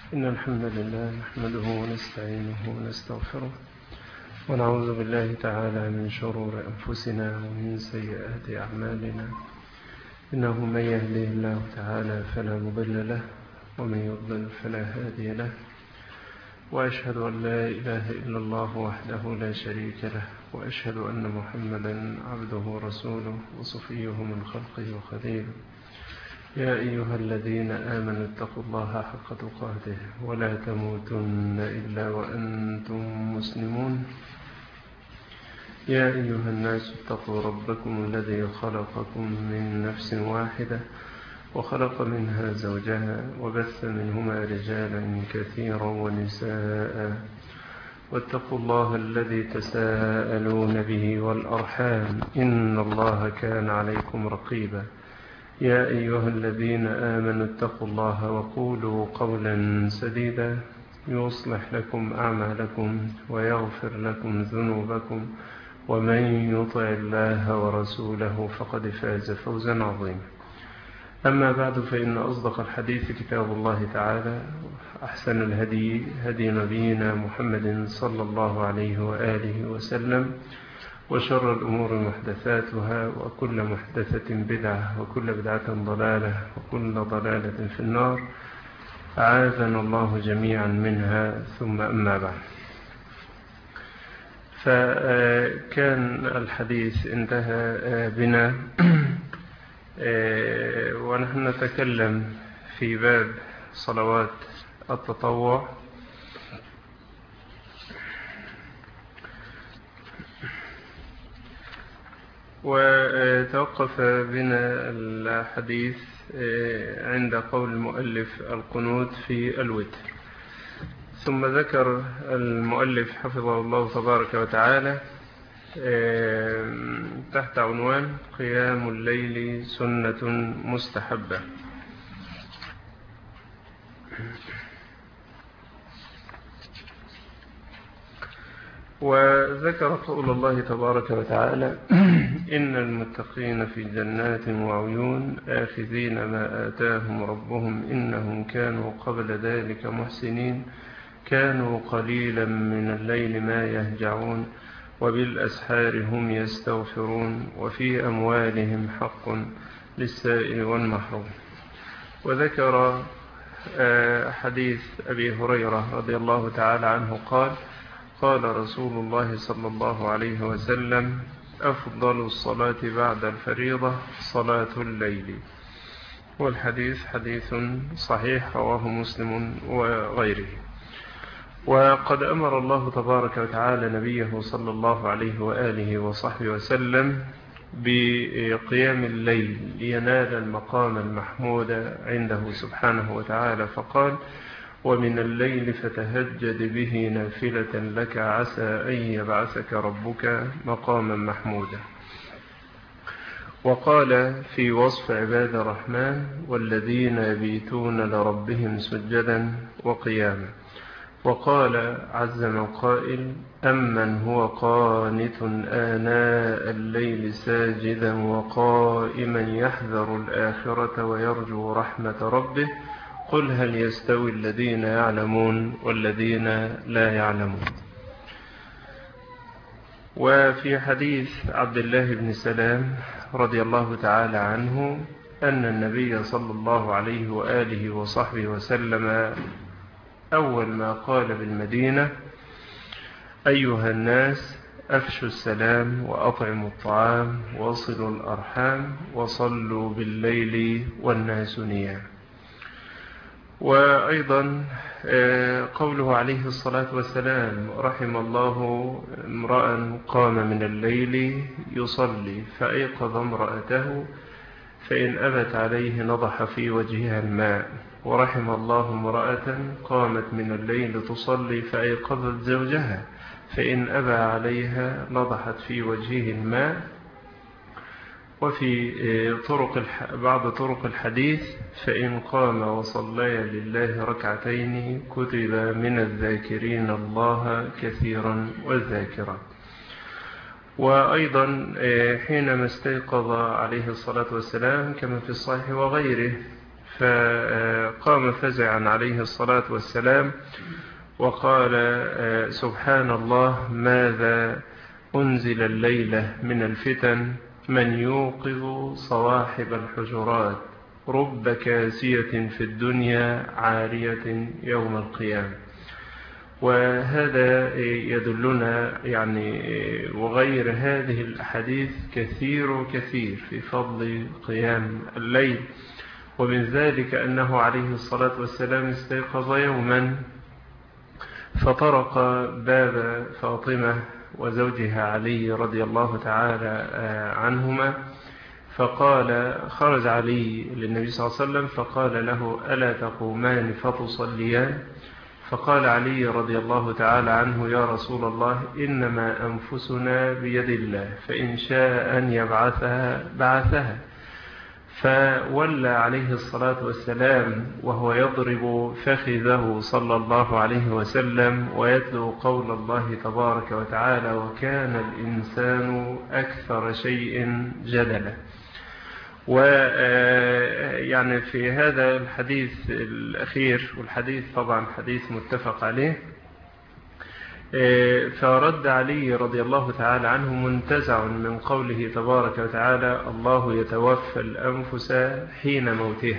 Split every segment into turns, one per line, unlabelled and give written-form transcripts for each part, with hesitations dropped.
إن الحمد لله نحمده ونستعينه ونستغفره ونعوذ بالله تعالى من شرور أنفسنا ومن سيئات أعمالنا. إنه من يهده الله تعالى فلا مضل له ومن يضلل فلا هادي له، وأشهد أن لا إله إلا الله وحده لا شريك له، وأشهد أن محمدا عبده ورسوله وصفيه من خلقه وخليله. يا أيها الذين آمنوا اتقوا الله حق تقاته ولا تموتن إلا وأنتم مسلمون. يا أيها الناس اتقوا ربكم الذي خلقكم من نفس واحدة وخلق منها زوجها وبث منهما رجالا كثيرا ونساء، واتقوا الله الذي تساءلون به والأرحام إن الله كان عليكم رقيبا. يا أيها الذين آمنوا اتقوا الله وقولوا قولا سديدا يصلح لكم أعمالكم ويغفر لكم ذنوبكم، ومن يطع الله ورسوله فقد فاز فوزا عظيما. أما بعد، فإن أصدق الحديث كتاب الله تعالى، أحسن الهدي هدي نبينا محمد صلى الله عليه وآله وسلم، وشر الأمور محدثاتها، وكل محدثة بدعة، وكل بدعة ضلالة، وكل ضلالة في النار، أعاذنا الله جميعا منها. ثم أما بعد، فكان الحديث انتهى بنا ونحن نتكلم في باب صلوات التطوع، وتوقف بنا الحديث عند قول المؤلف القنوت في الوتر. ثم ذكر المؤلف حفظه الله تبارك وتعالى تحت عنوان قيام الليل سنة مستحبة. وذكر قول الله تبارك وتعالى إن المتقين في جنات وعيون آخذين ما آتاهم ربهم إنهم كانوا قبل ذلك محسنين كانوا قليلا من الليل ما يهجعون وبالأسحار هم يستغفرون وفي أموالهم حق للسائل والمحروم. وذكر حديث أبي هريرة رضي الله تعالى عنه قال رسول الله صلى الله عليه وسلم: أفضل الصلاة بعد الفريضة صلاة الليل. والحديث حديث صحيح رواه مسلم وغيره. وقد أمر الله تبارك وتعالى نبيه صلى الله عليه وآله وصحبه وسلم بقيام الليل لينال المقام المحمود عنده سبحانه وتعالى، فقال: ومن الليل فتهجد به نافلة لك عسى أن يبعثك ربك مقاما محمودا. وقال في وصف عباد الرحمن: والذين يبيتون لربهم سجدا وقياما. وقال عز من قائل: أمن هو قانت آناء الليل ساجدا وقائما يحذر الآخرة ويرجو رحمة ربه قل هل يستوي الذين يعلمون والذين لا يعلمون. وفي حديث عبد الله بن سلام رضي الله تعالى عنه أن النبي صلى الله عليه وآله وصحبه وسلم أول ما قال بالمدينة: أيها الناس أفشوا السلام وأطعموا الطعام وصلوا الأرحام وصلوا بالليل والناس نيام. وأيضا قوله عليه الصلاة والسلام: رحم الله امرأ قام من الليل يصلي فأيقظ امرأته فإن أبت عليه نضح في وجهها الماء، ورحم الله امرأة قامت من الليل تصلي فأيقظت زوجها فإن أبى عليها نضحت في وجهه الماء. وفي بعض طرق الحديث: فإن قام وصلي لله ركعتين كتب من الذاكرين الله كثيرا والذاكرات. وأيضا حينما استيقظ عليه الصلاة والسلام كما في الصحيح وغيره فقام فزعا عليه الصلاة والسلام وقال سبحان الله ماذا أنزل الليلة من الفتن من يوقظ صواحب الحجرات رب كاسية في الدنيا عارية يوم القيامة. وهذا يدلنا وغير هذه الأحاديث كثير في فضل قيام الليل. ومن ذلك أنه عليه الصلاة والسلام استيقظ يوما فطرق باب فاطمة وزوجها علي رضي الله تعالى عنهما، فقال خرج علي للنبي صلى الله عليه وسلم فقال له ألا تقومان فتصليان؟ فقال علي رضي الله تعالى عنه يا رسول الله إنما أنفسنا بيد الله فإن شاء أن يبعثها بعثها. فولى عليه الصلاة والسلام وهو يضرب فخذه صلى الله عليه وسلم ويتلو قول الله تبارك وتعالى وكان الإنسان أكثر شيء جدلا. في هذا الحديث الأخير، والحديث طبعا حديث متفق عليه، فرد علي رضي الله تعالى عنه منتزع من قوله تبارك وتعالى الله يتوفى الأنفس حين موتها.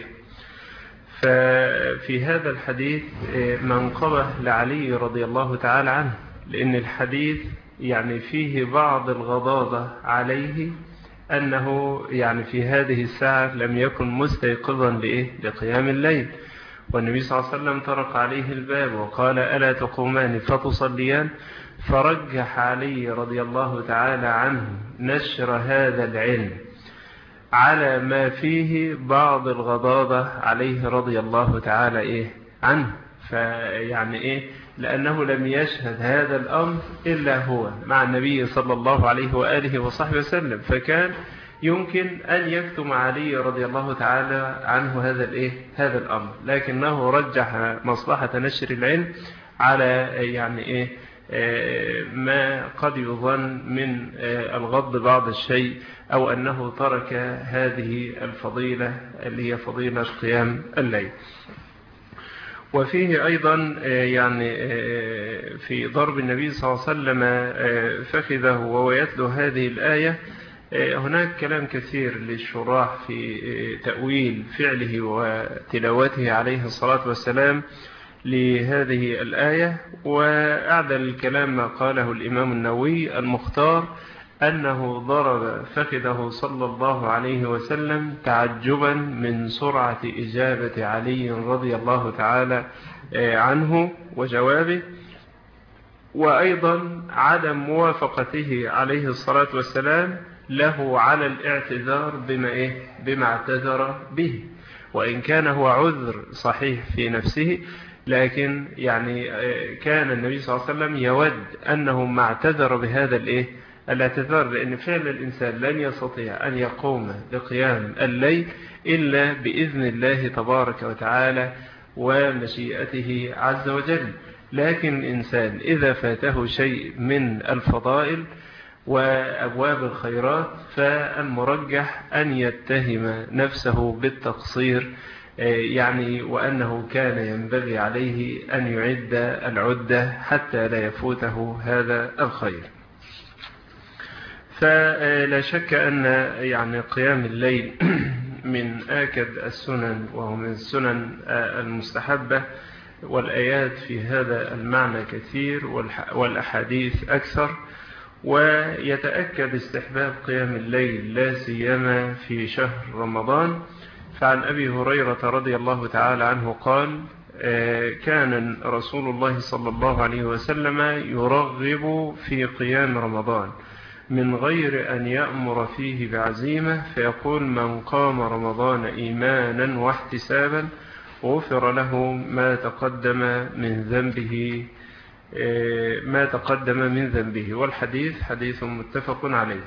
ففي هذا الحديث منقبة لعلي رضي الله تعالى عنه، لأن الحديث فيه بعض الغضاضة عليه أنه في هذه الساعة لم يكن مستيقظا لقيام الليل، والنبي صلى الله عليه وسلم طرق عليه الباب وقال ألا تقومان فتصليان؟ فرجح علي رضي الله تعالى عنه نشر هذا العلم على ما فيه بعض الغضاضة عليه رضي الله تعالى عنه. لأنه لم يشهد هذا الأمر إلا هو مع النبي صلى الله عليه وآله وصحبه وسلم، فكان يمكن أن يكتم علي رضي الله تعالى عنه هذا الأمر، لكنه رجح مصلحة نشر العلم على ما قد يظن من الغض بعض الشيء أو أنه ترك هذه الفضيلة اللي هي فضيلة قيام الليل. وفيه أيضا في ضرب النبي صلى الله عليه وسلم فخذه وهو يتلو هذه الآية، هناك كلام كثير للشراح في تأويل فعله وتلاوته عليه الصلاة والسلام لهذه الآية. وأعدل الكلام ما قاله الإمام النووي المختار أنه ضرب فخذه صلى الله عليه وسلم تعجبا من سرعة إجابة علي رضي الله تعالى عنه وجوابه، وأيضا عدم موافقته عليه الصلاة والسلام له على الاعتذار بما اعتذر به، وإن كان هو عذر صحيح في نفسه، لكن كان النبي صلى الله عليه وسلم يود أنه ما اعتذر بهذا الاعتذار، لأن فعل الإنسان لن يستطيع أن يقوم بقيام الليل إلا بإذن الله تبارك وتعالى ومشيئته عز وجل. لكن الإنسان إذا فاته شيء من الفضائل وأبواب الخيرات فالمرجح أن يتهم نفسه بالتقصير، وأنه كان ينبغي عليه أن يعد العدة حتى لا يفوته هذا الخير. فلا شك أن قيام الليل من آكد السنن وهو من السنن المستحبة، والآيات في هذا المعنى كثير والأحاديث أكثر. ويتأكد استحباب قيام الليل لا سيما في شهر رمضان. فعن أبي هريرة رضي الله تعالى عنه قال كان رسول الله صلى الله عليه وسلم يرغب في قيام رمضان من غير أن يأمر فيه بعزيمة، فيقول من قام رمضان إيمانا واحتسابا غفر له ما تقدم من ذنبه. والحديث حديث متفق عليه.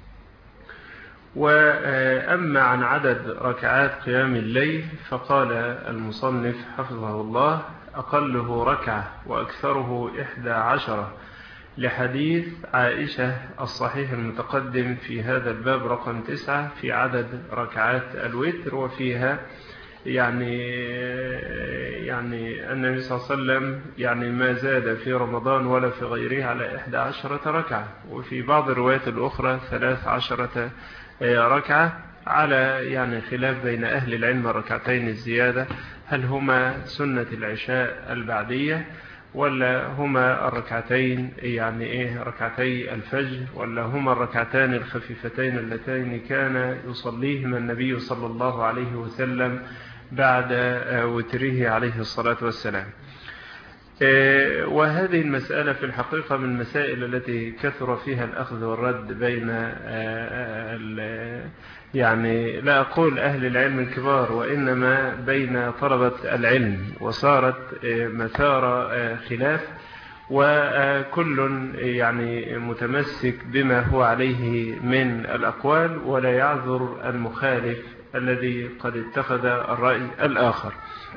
وأما عن عدد ركعات قيام الليل فقال المصنف حفظه الله أقله ركعة وأكثره 11، لحديث عائشة الصحيح المتقدم في هذا الباب رقم 9 في عدد ركعات الوتر، وفيها يعني النبي صلى الله عليه وسلم يعني ما زاد في رمضان ولا في غيره على 11 ركعة، وفي بعض الروايات الأخرى 13 ركعة، على يعني خلاف بين أهل العلم الركعتين الزيادة هل هما سنة العشاء البعدية ولا هما الركعتين يعني ركعتي الفجر، ولا هما الركعتان الخفيفتين اللتين كان يصليهما النبي صلى الله عليه وسلم بعد وتره عليه الصلاة والسلام. وهذه المسألة في الحقيقة من المسائل التي كثر فيها الأخذ والرد بين يعني لا أقول أهل العلم الكبار، وإنما بين طلبة العلم، وصارت مثار خلاف، وكل يعني متمسك بما هو عليه من الأقوال، ولا يعذر المخالف الذي قد اتخذ الرأي الآخر.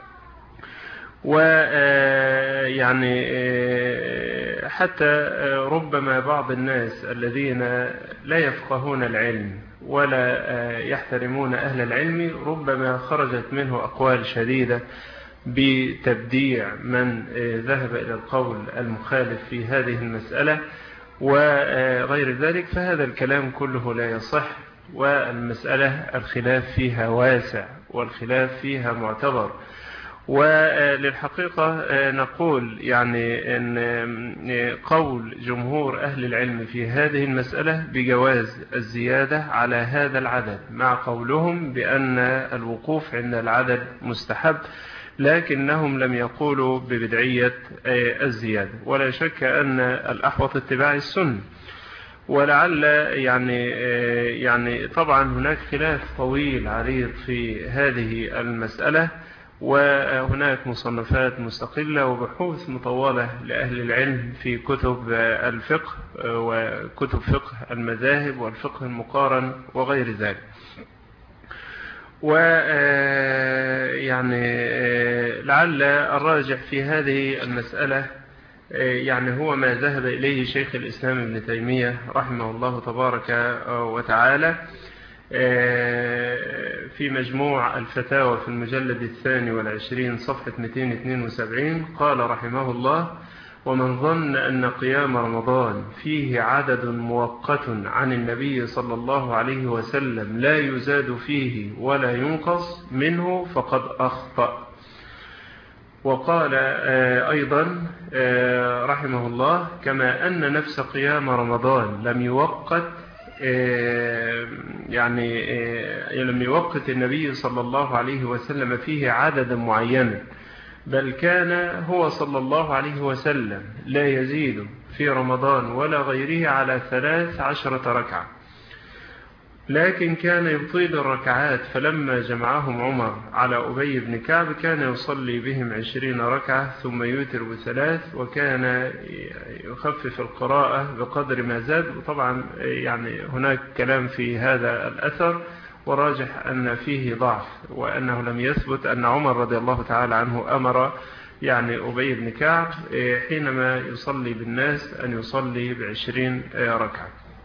ويعني حتى ربما بعض الناس الذين لا يفقهون العلم ولا يحترمون أهل العلم ربما خرجت منه أقوال شديدة بتبديع من ذهب إلى القول المخالف في هذه المسألة وغير ذلك، فهذا الكلام كله لا يصح، والمسألة الخلاف فيها واسع والخلاف فيها معتبر. وللحقيقة نقول يعني أن قول جمهور أهل العلم في هذه المسألة بجواز الزيادة على هذا العدد، مع قولهم بأن الوقوف عند العدد مستحب، لكنهم لم يقولوا ببدعية الزيادة. ولا شك أن الأحوط اتباع السنة، ولعل يعني طبعا هناك خلاف طويل عريض في هذه المسألة، وهناك مصنفات مستقلة وبحوث مطولة لأهل العلم في كتب الفقه وكتب فقه المذاهب والفقه المقارن وغير ذلك. ويعني لعل الراجح في هذه المسألة يعني هو ما ذهب إليه شيخ الإسلام ابن تيمية رحمه الله تبارك وتعالى في مجموع الفتاوى في المجلد 22 صفحة 272. قال رحمه الله: ومن ظن أن قيام رمضان فيه عدد مؤقت عن النبي صلى الله عليه وسلم لا يزاد فيه ولا ينقص منه فقد أخطأ. وقال أيضا رحمه الله: كما أن نفس قيام رمضان لم يوقت لم يوقت النبي صلى الله عليه وسلم فيه عددا معينا، بل كان هو صلى الله عليه وسلم لا يزيد في رمضان ولا غيره على 13 ركعة، لكن كان يطيل الركعات، فلما جمعهم عمر على أبي بن كعب كان يصلي بهم 20 ركعة ثم يوتر ب3، وكان يخفف القراءة بقدر ما زاد. وطبعا يعني هناك كلام في هذا الأثر، وراجح أن فيه ضعف، وأنه لم يثبت أن عمر رضي الله تعالى عنه أمر يعني أبي بن كعب حينما يصلي بالناس أن يصلي ب20 ركعة،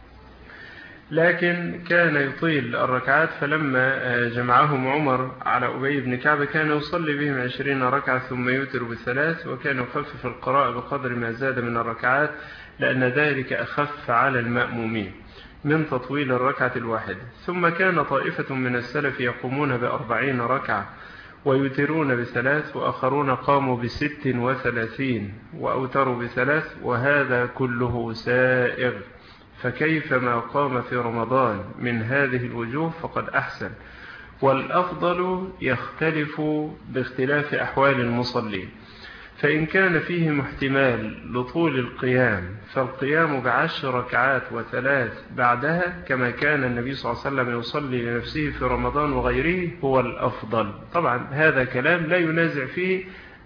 لكن كان يطيل الركعات، فلما جمعهم عمر على أبي بن كعب كان يصلي بهم 20 ركعة ثم يوتر ب3، وكان يخفف القراءة بقدر ما زاد من الركعات، لأن ذلك أخف على المأمومين من تطويل الركعة الواحدة. ثم كان طائفة من السلف يقومون ب40 ركعة ويوترون ب3، وآخرون قاموا ب36 وأوتروا ب3، وهذا كله سائغ، فكيف ما قام في رمضان من هذه الوجوه فقد أحسن. والأفضل يختلف باختلاف أحوال المصلين، فإن كان فيه احتمال لطول القيام فالقيام ب10 ركعات و3 بعدها، كما كان النبي صلى الله عليه وسلم يصلي لنفسه في رمضان وغيره، هو الأفضل. طبعا هذا كلام لا ينازع فيه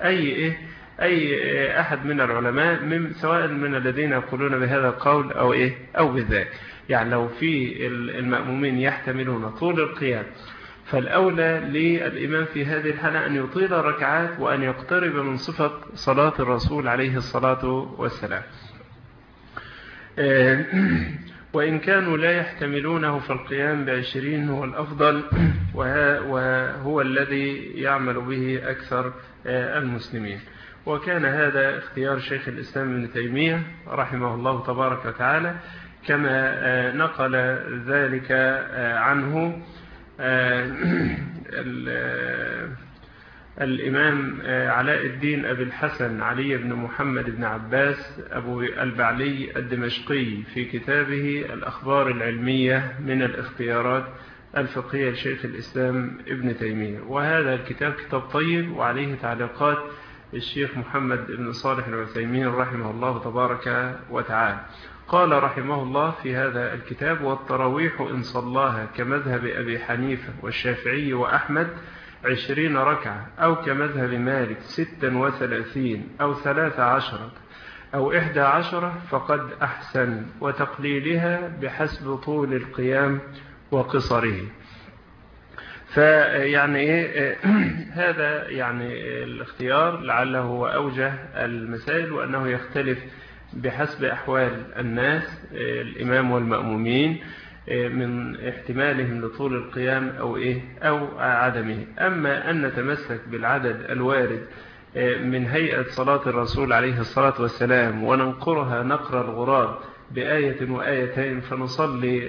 أي أحد من العلماء، سواء من الذين يقولون بهذا القول أو بذاك. يعني لو في المأمومين يحتملون طول القيام، فالأولى للإمام في هذه الحالة أن يطيل الركعات وأن يقترب من صفة صلاة الرسول عليه الصلاة والسلام. وإن كانوا لا يحتملونه فالقيام ب20 هو الأفضل، وهو الذي يعمل به أكثر المسلمين. وكان هذا اختيار شيخ الإسلام ابن تيمية رحمه الله تبارك وتعالى، كما نقل ذلك عنه الإمام علاء الدين أبي الحسن علي بن محمد بن عباس أبو البعلي الدمشقي في كتابه الأخبار العلمية من الاختيارات الفقهية لشيخ الإسلام ابن تيمية. وهذا الكتاب كتاب طيب، وعليه تعليقات الشيخ محمد بن صالح العثيمين رحمه الله تبارك وتعالى. قال رحمه الله في هذا الكتاب: والتراويح إن صلاها كمذهب أبي حنيفة والشافعي وأحمد 20 ركعة، أو كمذهب مالك 36 أو 13 أو 11 فقد أحسن، وتقليلها بحسب طول القيام وقصره. فيعني هذا يعني الاختيار لعله هو أوجه المسائل، وأنه يختلف بحسب أحوال الناس الإمام والمأمومين من احتمالهم لطول القيام أو عدمه. أما أن نتمسك بالعدد الوارد من هيئة صلاة الرسول عليه الصلاة والسلام وننقرها نقر الغراب بآية وآيتين، فنصلي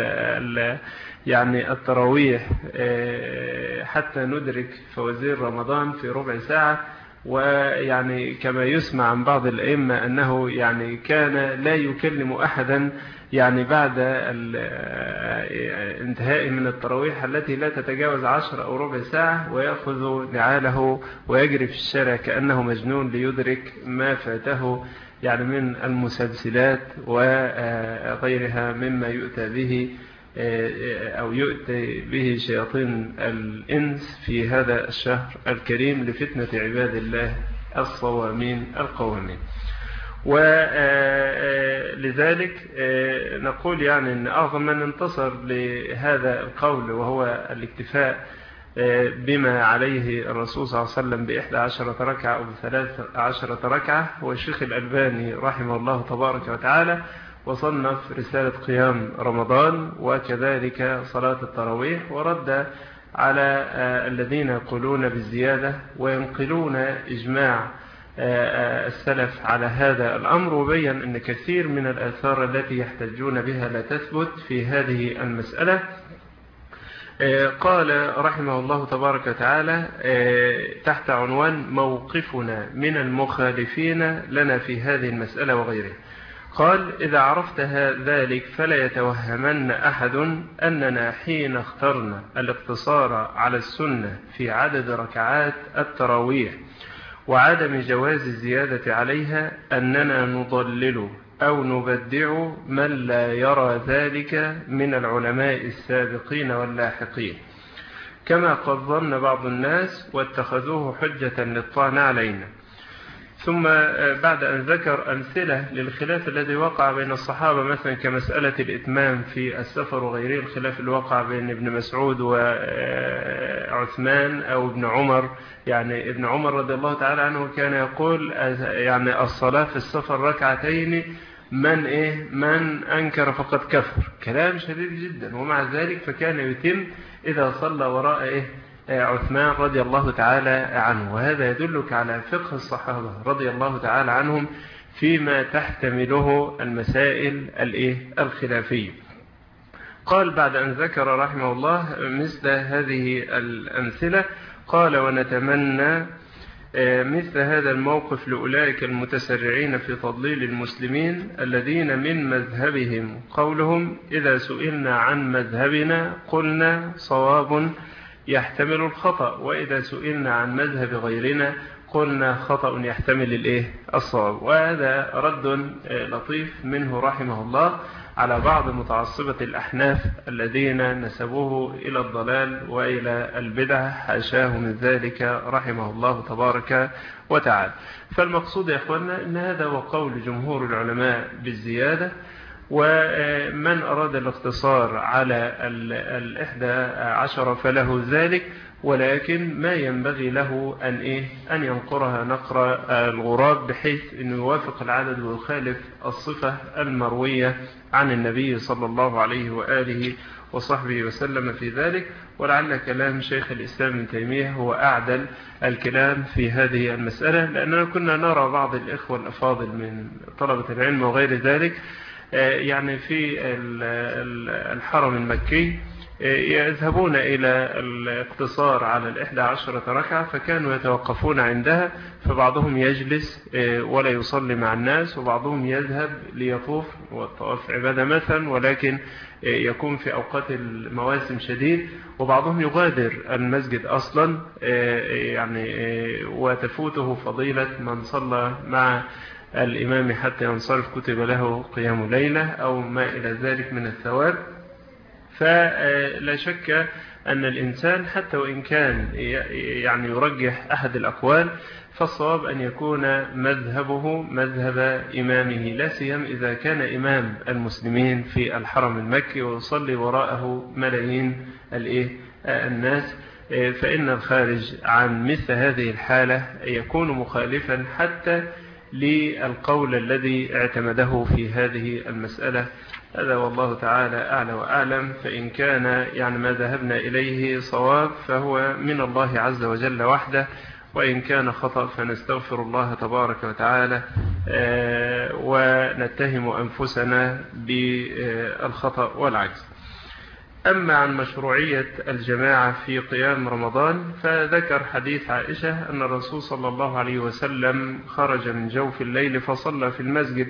يعني التراويح حتى ندرك فوازير رمضان في ربع ساعة. ويعني كما يسمع عن بعض الأئمة أنه يعني كان لا يكلم أحدا يعني بعد انتهاء من التراويح التي لا تتجاوز 10 أو ربع ساعة، ويأخذ نعاله ويجري في الشارع كأنه مجنون ليدرك ما فاته يعني من المسلسلات وغيرها مما يؤتى به أو يؤتي به شياطين الإنس في هذا الشهر الكريم لفتنة عباد الله الصوامين القوامين. ولذلك نقول يعني أن أعظم من انتصر لهذا القول وهو الاكتفاء بما عليه الرسول صلى الله عليه وسلم ب11 ركعة أو ب13 ركعة هو الشيخ الألباني رحمه الله تبارك وتعالى، وصنف رسالة قيام رمضان وكذلك صلاة التراويح، ورد على الذين يقولون بالزيادة وينقلون إجماع السلف على هذا الأمر، وبين أن كثير من الآثار التي يحتجون بها لا تثبت في هذه المسألة. قال رحمه الله تبارك وتعالى تحت عنوان موقفنا من المخالفين لنا في هذه المسألة وغيرها، قال: إذا عرفت ذلك فلا يتوهمن أحد أننا حين اخترنا الاقتصار على السنة في عدد ركعات التراويح وعدم جواز الزيادة عليها أننا نضلل أو نبدع من لا يرى ذلك من العلماء السابقين واللاحقين، كما قد ظن بعض الناس واتخذوه حجة للطعن علينا. ثم بعد أن ذكر أمثلة للخلاف الذي وقع بين الصحابة، مثلا كمسألة الإتمام في السفر وغيره، الخلاف اللي وقع بين ابن مسعود وعثمان أو ابن عمر. يعني ابن عمر رضي الله تعالى عنه كان يقول يعني الصلاة في السفر ركعتين، من أنكر فقد كفر، كلام شديد جدا. ومع ذلك فكان يتم إذا صلى وراء عثمان رضي الله تعالى عنه. وهذا يدلك على فقه الصحابة رضي الله تعالى عنهم فيما تحتمله المسائل الخلافية. قال بعد أن ذكر رحمه الله مثل هذه الأمثلة، قال: ونتمنى مثل هذا الموقف لأولئك المتسرعين في تضليل المسلمين الذين من مذهبهم قولهم: إذا سئلنا عن مذهبنا قلنا صواب يحتمل الخطأ، وإذا سئلنا عن مذهب غيرنا قلنا خطأ يحتمل الصواب. وهذا رد لطيف منه رحمه الله على بعض متعصبة الأحناف الذين نسبوه إلى الضلال وإلى البدع، حاشاه من ذلك رحمه الله تبارك وتعالى. فالمقصود يا أخوانا أن هذا هو قول جمهور العلماء بالزيادة، ومن أراد الاقتصار على 11 فله ذلك. ولكن ما ينبغي له أن ينقرها نقر الغراب، بحيث أنه يوافق العدد ويخالف الصفة المروية عن النبي صلى الله عليه وآله وصحبه وسلم في ذلك. ولعل كلام شيخ الإسلام ابن تيمية هو أعدل الكلام في هذه المسألة، لأننا كنا نرى بعض الإخوة الأفاضل من طلبة العلم وغير ذلك يعني في الحرم المكي يذهبون إلى الاقتصار على 11 ركعة، فكانوا يتوقفون عندها، فبعضهم يجلس ولا يصلي مع الناس، وبعضهم يذهب ليطوف، والطواف عبادة مثلا ولكن يكون في أوقات المواسم شديد، وبعضهم يغادر المسجد أصلا يعني وتفوته فضيلة من صلى مع الإمام حتى ينصرف، كتب له قيام ليلة أو ما إلى ذلك من الثواب. فلا شك أن الإنسان حتى وإن كان يعني يرجح أحد الأقوال، فالصواب أن يكون مذهبه مذهب إمامه، لا سيما إذا كان إمام المسلمين في الحرم المكي ويصلي وراءه ملايين الناس، فإن الخارج عن مثل هذه الحالة يكون مخالفا حتى للقول الذي اعتمده في هذه المسألة. هذا والله تعالى أعلى وأعلم. فإن كان يعني ما ذهبنا إليه صواب فهو من الله عز وجل وحده، وإن كان خطأ فنستغفر الله تبارك وتعالى ونتهم أنفسنا بالخطأ والعجز. أما عن مشروعية الجماعة في قيام رمضان، فذكر حديث عائشة أن الرسول صلى الله عليه وسلم خرج من جوف الليل فصلى في المسجد،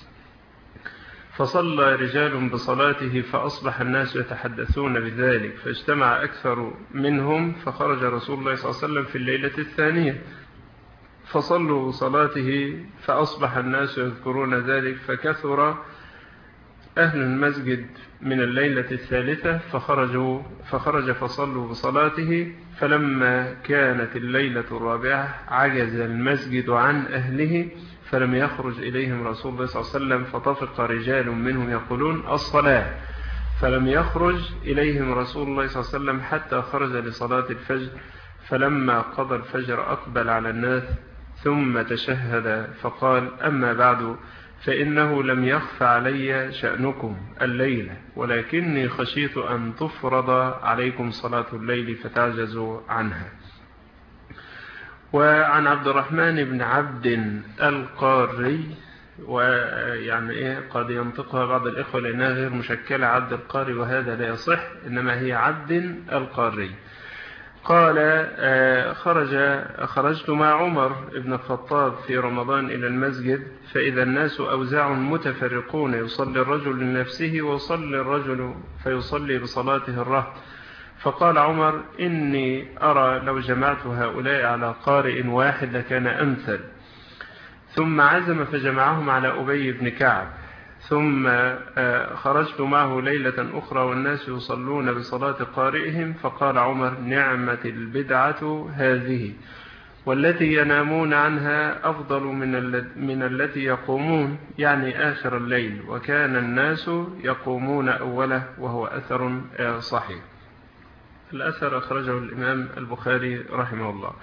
فصلى رجال بصلاته فأصبح الناس يتحدثون بذلك، فاجتمع أكثر منهم، فخرج رسول الله صلى الله عليه وسلم في الليلة الثانية فصلوا بصلاته فأصبح الناس يذكرون ذلك، فكثر أهل المسجد من الليلة الثالثة فخرج فصلوا بصلاته، فلما كانت الليلة الرابعة عجز المسجد عن أهله فلم يخرج إليهم رسول الله صلى الله عليه وسلم، فطفق رجال منهم يقولون الصلاة، فلم يخرج إليهم رسول الله صلى الله عليه وسلم حتى خرج لصلاة الفجر، فلما قضى الفجر أقبل على الناس ثم تشهد فقال: أما بعد، فإنه لم يخف علي شأنكم الليلة، ولكني خشيت أن تفرض عليكم صلاة الليل فتعجزوا عنها. وعن عبد الرحمن بن عبد القاري، ويعني قد ينطقها بعض الإخوة لأنها غير مشكلة عبد القاري، وهذا لا يصح، إنما هي عبد القاري، قال: خرجت مع عمر بن الخطاب في رمضان إلى المسجد، فإذا الناس أوزاع متفرقون، يصلي الرجل لنفسه ويصلي الرجل فيصلي بصلاته الرهط، فقال عمر: إني أرى لو جمعت هؤلاء على قارئ واحد لكان أمثل. ثم عزم فجمعهم على أبي بن كعب. ثم خرجت معه ليلة أخرى والناس يصلون بصلاة قارئهم، فقال عمر: نعمة البدعة هذه، والتي ينامون عنها أفضل من التي يقومون، يعني آخر الليل، وكان الناس يقومون أوله، وهو أثر صحيح. الأثر أخرجه الإمام البخاري رحمه الله.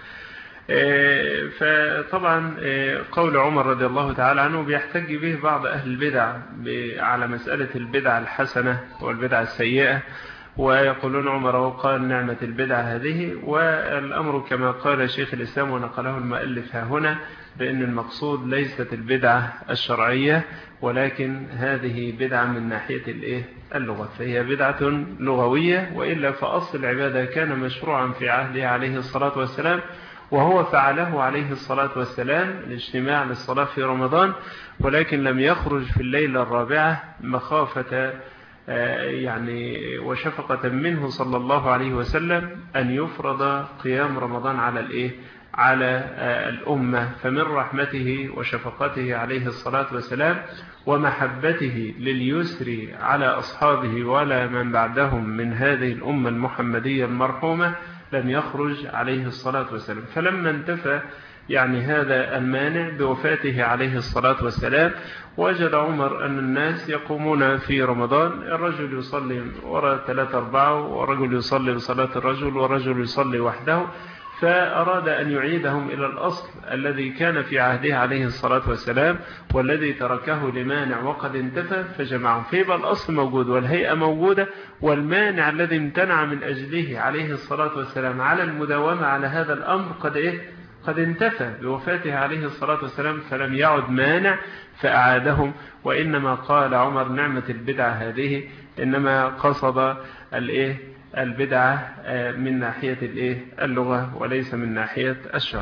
فطبعا قول عمر رضي الله تعالى عنه بيحتج به بعض أهل البدع على مسألة البدع الحسنة والبدع السيئة، ويقولون عمر وقال نعمة البدع هذه، والأمر كما قال شيخ الإسلام ونقله المؤلف هنا، بأن المقصود ليست البدعة الشرعية، ولكن هذه بدعة من ناحية اللغة، فهي بدعة لغوية، وإلا فأصل العبادة كان مشروعا في عهده عليه الصلاة والسلام، وهو فعله عليه الصلاة والسلام الاجتماع للصلاة في رمضان، ولكن لم يخرج في الليلة الرابعة مخافة يعني وشفقة منه صلى الله عليه وسلم أن يفرض قيام رمضان على الأمة، فمن رحمته وشفقته عليه الصلاة والسلام ومحبته لليسر على أصحابه ولا من بعدهم من هذه الأمة المحمدية المرحومة لم يخرج عليه الصلاة والسلام. فلما انتفى يعني هذا المانع بوفاته عليه الصلاة والسلام. وجد عمر أن الناس يقومون في رمضان الرجل يصلي وراء 3-4 ورجل يصلي بصلاة الرجل ورجل يصلي وحده، فأراد أن يعيدهم إلى الأصل الذي كان في عهده عليه الصلاة والسلام والذي تركه لمانع وقد انتفى فجمعهم. فيبقى الأصل موجود والهيئة موجودة، والمانع الذي امتنع من أجله عليه الصلاة والسلام على المداومة على هذا الأمر قد انتفى بوفاته عليه الصلاة والسلام، فلم يعد مانع فأعادهم. وإنما قال عمر نعمة البدعة هذه، إنما قصد البدعة من ناحية اللغة وليس من ناحية الشرع.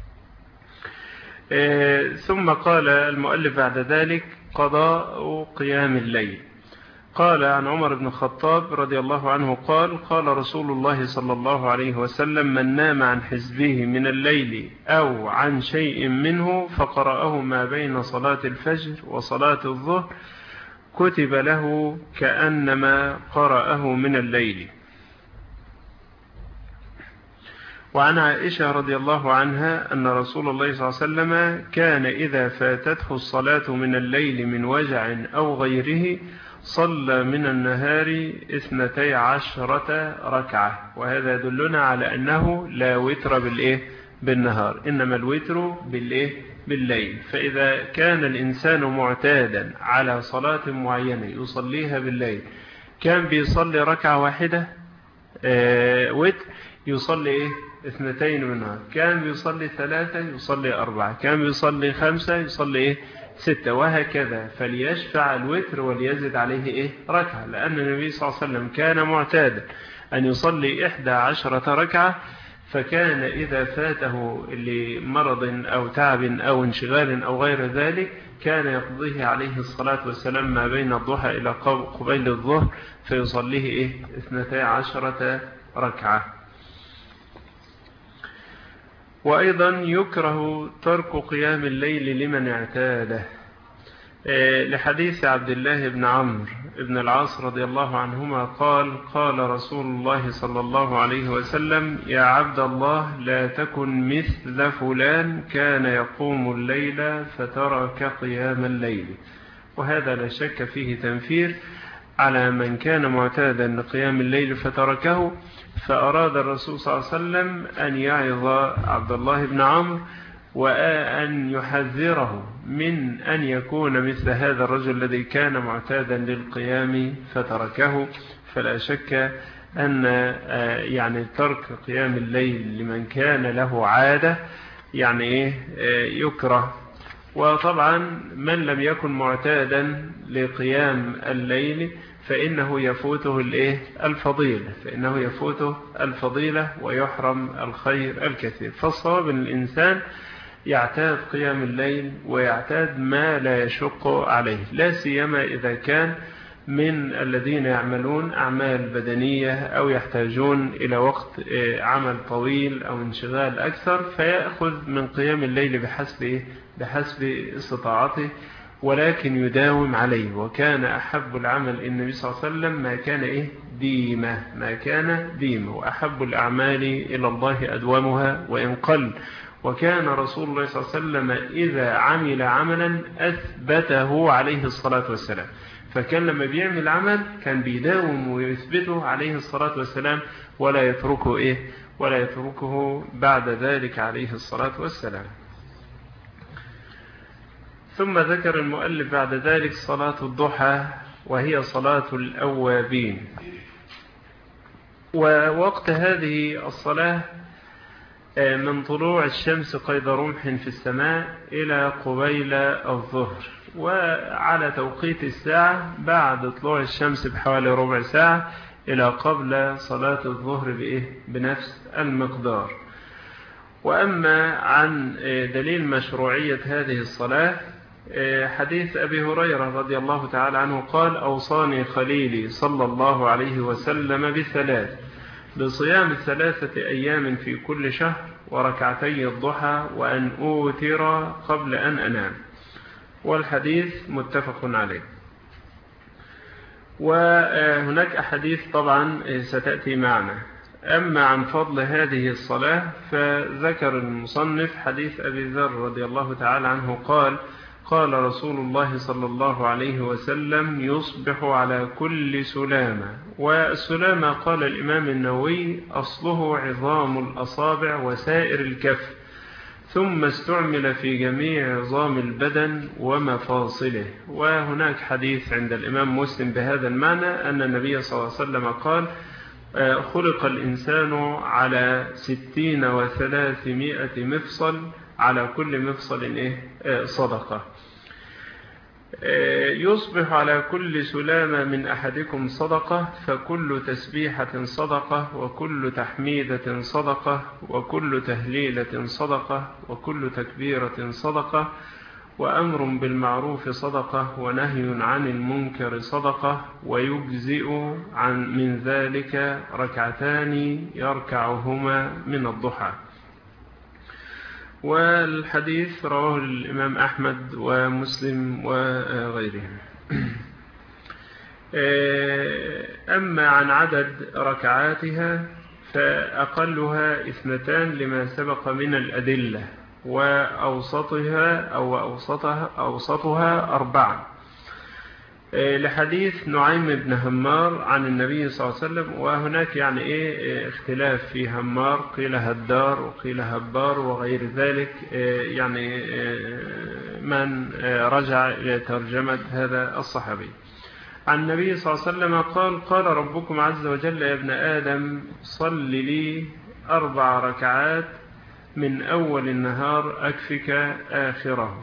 ثم قال المؤلف بعد ذلك قضاء قيام الليل. قال عن عمر بن الخطاب رضي الله عنه قال رسول الله صلى الله عليه وسلم: من نام عن حزبه من الليل أو عن شيء منه فقرأه ما بين صلاة الفجر وصلاة الظهر كتب له كأنما قرأه من الليل. وعن عائشة رضي الله عنها أن رسول الله صلى الله عليه وسلم كان إذا فاتته الصلاة من الليل من وجع أو غيره صلى من النهار 12 ركعة. وهذا يدلنا على أنه لا وتر بالنهار، إنما الوتر بالليل. فإذا كان الإنسان معتادا على صلاة معينة يصليها بالليل، كان بيصلي ركعة واحدة وتر يصلي 2 منها، كان بيصلي 3 يصلي 4، كان بيصلي 5 يصلي 6، وهكذا. فليشفع الوتر وليزد عليه ركعة، لأن النبي صلى الله عليه وسلم كان معتادا أن يصلي 11 ركعة، فكان إذا فاته لمرض أو تعب أو انشغال أو غير ذلك كان يقضيه عليه الصلاة والسلام ما بين الضحى إلى قبيل الظهر فيصليه 12 ركعة. وأيضا يكره ترك قيام الليل لمن اعتاده، لحديث عبد الله بن عمرو بن العاص رضي الله عنهما قال رسول الله صلى الله عليه وسلم: يا عبد الله لا تكن مثل فلان كان يقوم الليل فترك قيام الليل. وهذا لا شك فيه تنفير على من كان معتادا لقيام الليل فتركه. فأراد الرسول صلى الله عليه وسلم أن يعظ عبد الله بن عمرو وأن يحذره من أن يكون مثل هذا الرجل الذي كان معتادا للقيام فتركه. فلا شك أن يعني ترك قيام الليل لمن كان له عادة يعني يكره. وطبعا من لم يكن معتادا لقيام الليل فإنه يفوته الفضيلة ويحرم الخير الكثير. فالصواب أن الإنسان يعتاد قيام الليل ويعتاد ما لا يشق عليه، لا سيما إذا كان من الذين يعملون أعمال بدنية أو يحتاجون إلى وقت عمل طويل أو انشغال أكثر، فيأخذ من قيام الليل بحسب استطاعته، ولكن يداوم عليه. وكان أحب العمل النبي صلى الله عليه وسلم ما كان ديمة، وأحب الأعمال إلى الله أدومها وإن قل. وكان رسول الله صلى الله عليه وسلم إذا عمل عملا أثبته عليه الصلاة والسلام، فكان لما بيعمل عمل كان بيداوم ويثبته عليه الصلاة والسلام ولا يتركه بعد ذلك عليه الصلاة والسلام. ثم ذكر المؤلف بعد ذلك صلاة الضحى، وهي صلاة الأوابين. ووقت هذه الصلاة من طلوع الشمس قيد رمح في السماء إلى قبيل الظهر، وعلى توقيت الساعة بعد طلوع الشمس بحوالي ربع ساعة إلى قبل صلاة الظهر بنفس المقدار. وأما عن دليل مشروعية هذه الصلاة حديث أبي هريرة رضي الله تعالى عنه قال: أوصاني خليلي صلى الله عليه وسلم بثلاث: بصيام 3 أيام في كل شهر، وركعتي الضحى، وأن أوتر قبل أن أنام. والحديث متفق عليه. وهناك أحاديث طبعا ستأتي معنا. أما عن فضل هذه الصلاة فذكر المصنف حديث أبي ذر رضي الله تعالى عنه قال: قال رسول الله صلى الله عليه وسلم: يصبح على كل سلامة. والسلامة قال الإمام النووي أصله عظام الأصابع وسائر الكف، ثم استعمل في جميع عظام البدن ومفاصله. وهناك حديث عند الإمام مسلم بهذا المعنى أن النبي صلى الله عليه وسلم قال: خلق الإنسان على 60 و300 مفصل، على كل مفصل صدقة. يصبح على كل سلامة من أحدكم صدقة، فكل تسبيحة صدقة، وكل تحميدة صدقة، وكل تهليلة صدقة، وكل تكبيرة صدقة، وأمر بالمعروف صدقة، ونهي عن المنكر صدقة، ويجزئ من ذلك ركعتان يركعهما من الضحى. والحديث رواه الإمام أحمد ومسلم وغيرهم. أما عن عدد ركعاتها فأقلها 2 لما سبق من الأدلة، وأوسطها 4 لحديث نعيم بن همار عن النبي صلى الله عليه وسلم. وهناك اختلاف في همار، قيل هدار وقيل هبار وغير ذلك، من رجع إلى ترجمة هذا الصحابي. عن النبي صلى الله عليه وسلم قال: قال ربكم عز وجل: يا ابن آدم صل لي 4 ركعات من أول النهار أكفك آخره.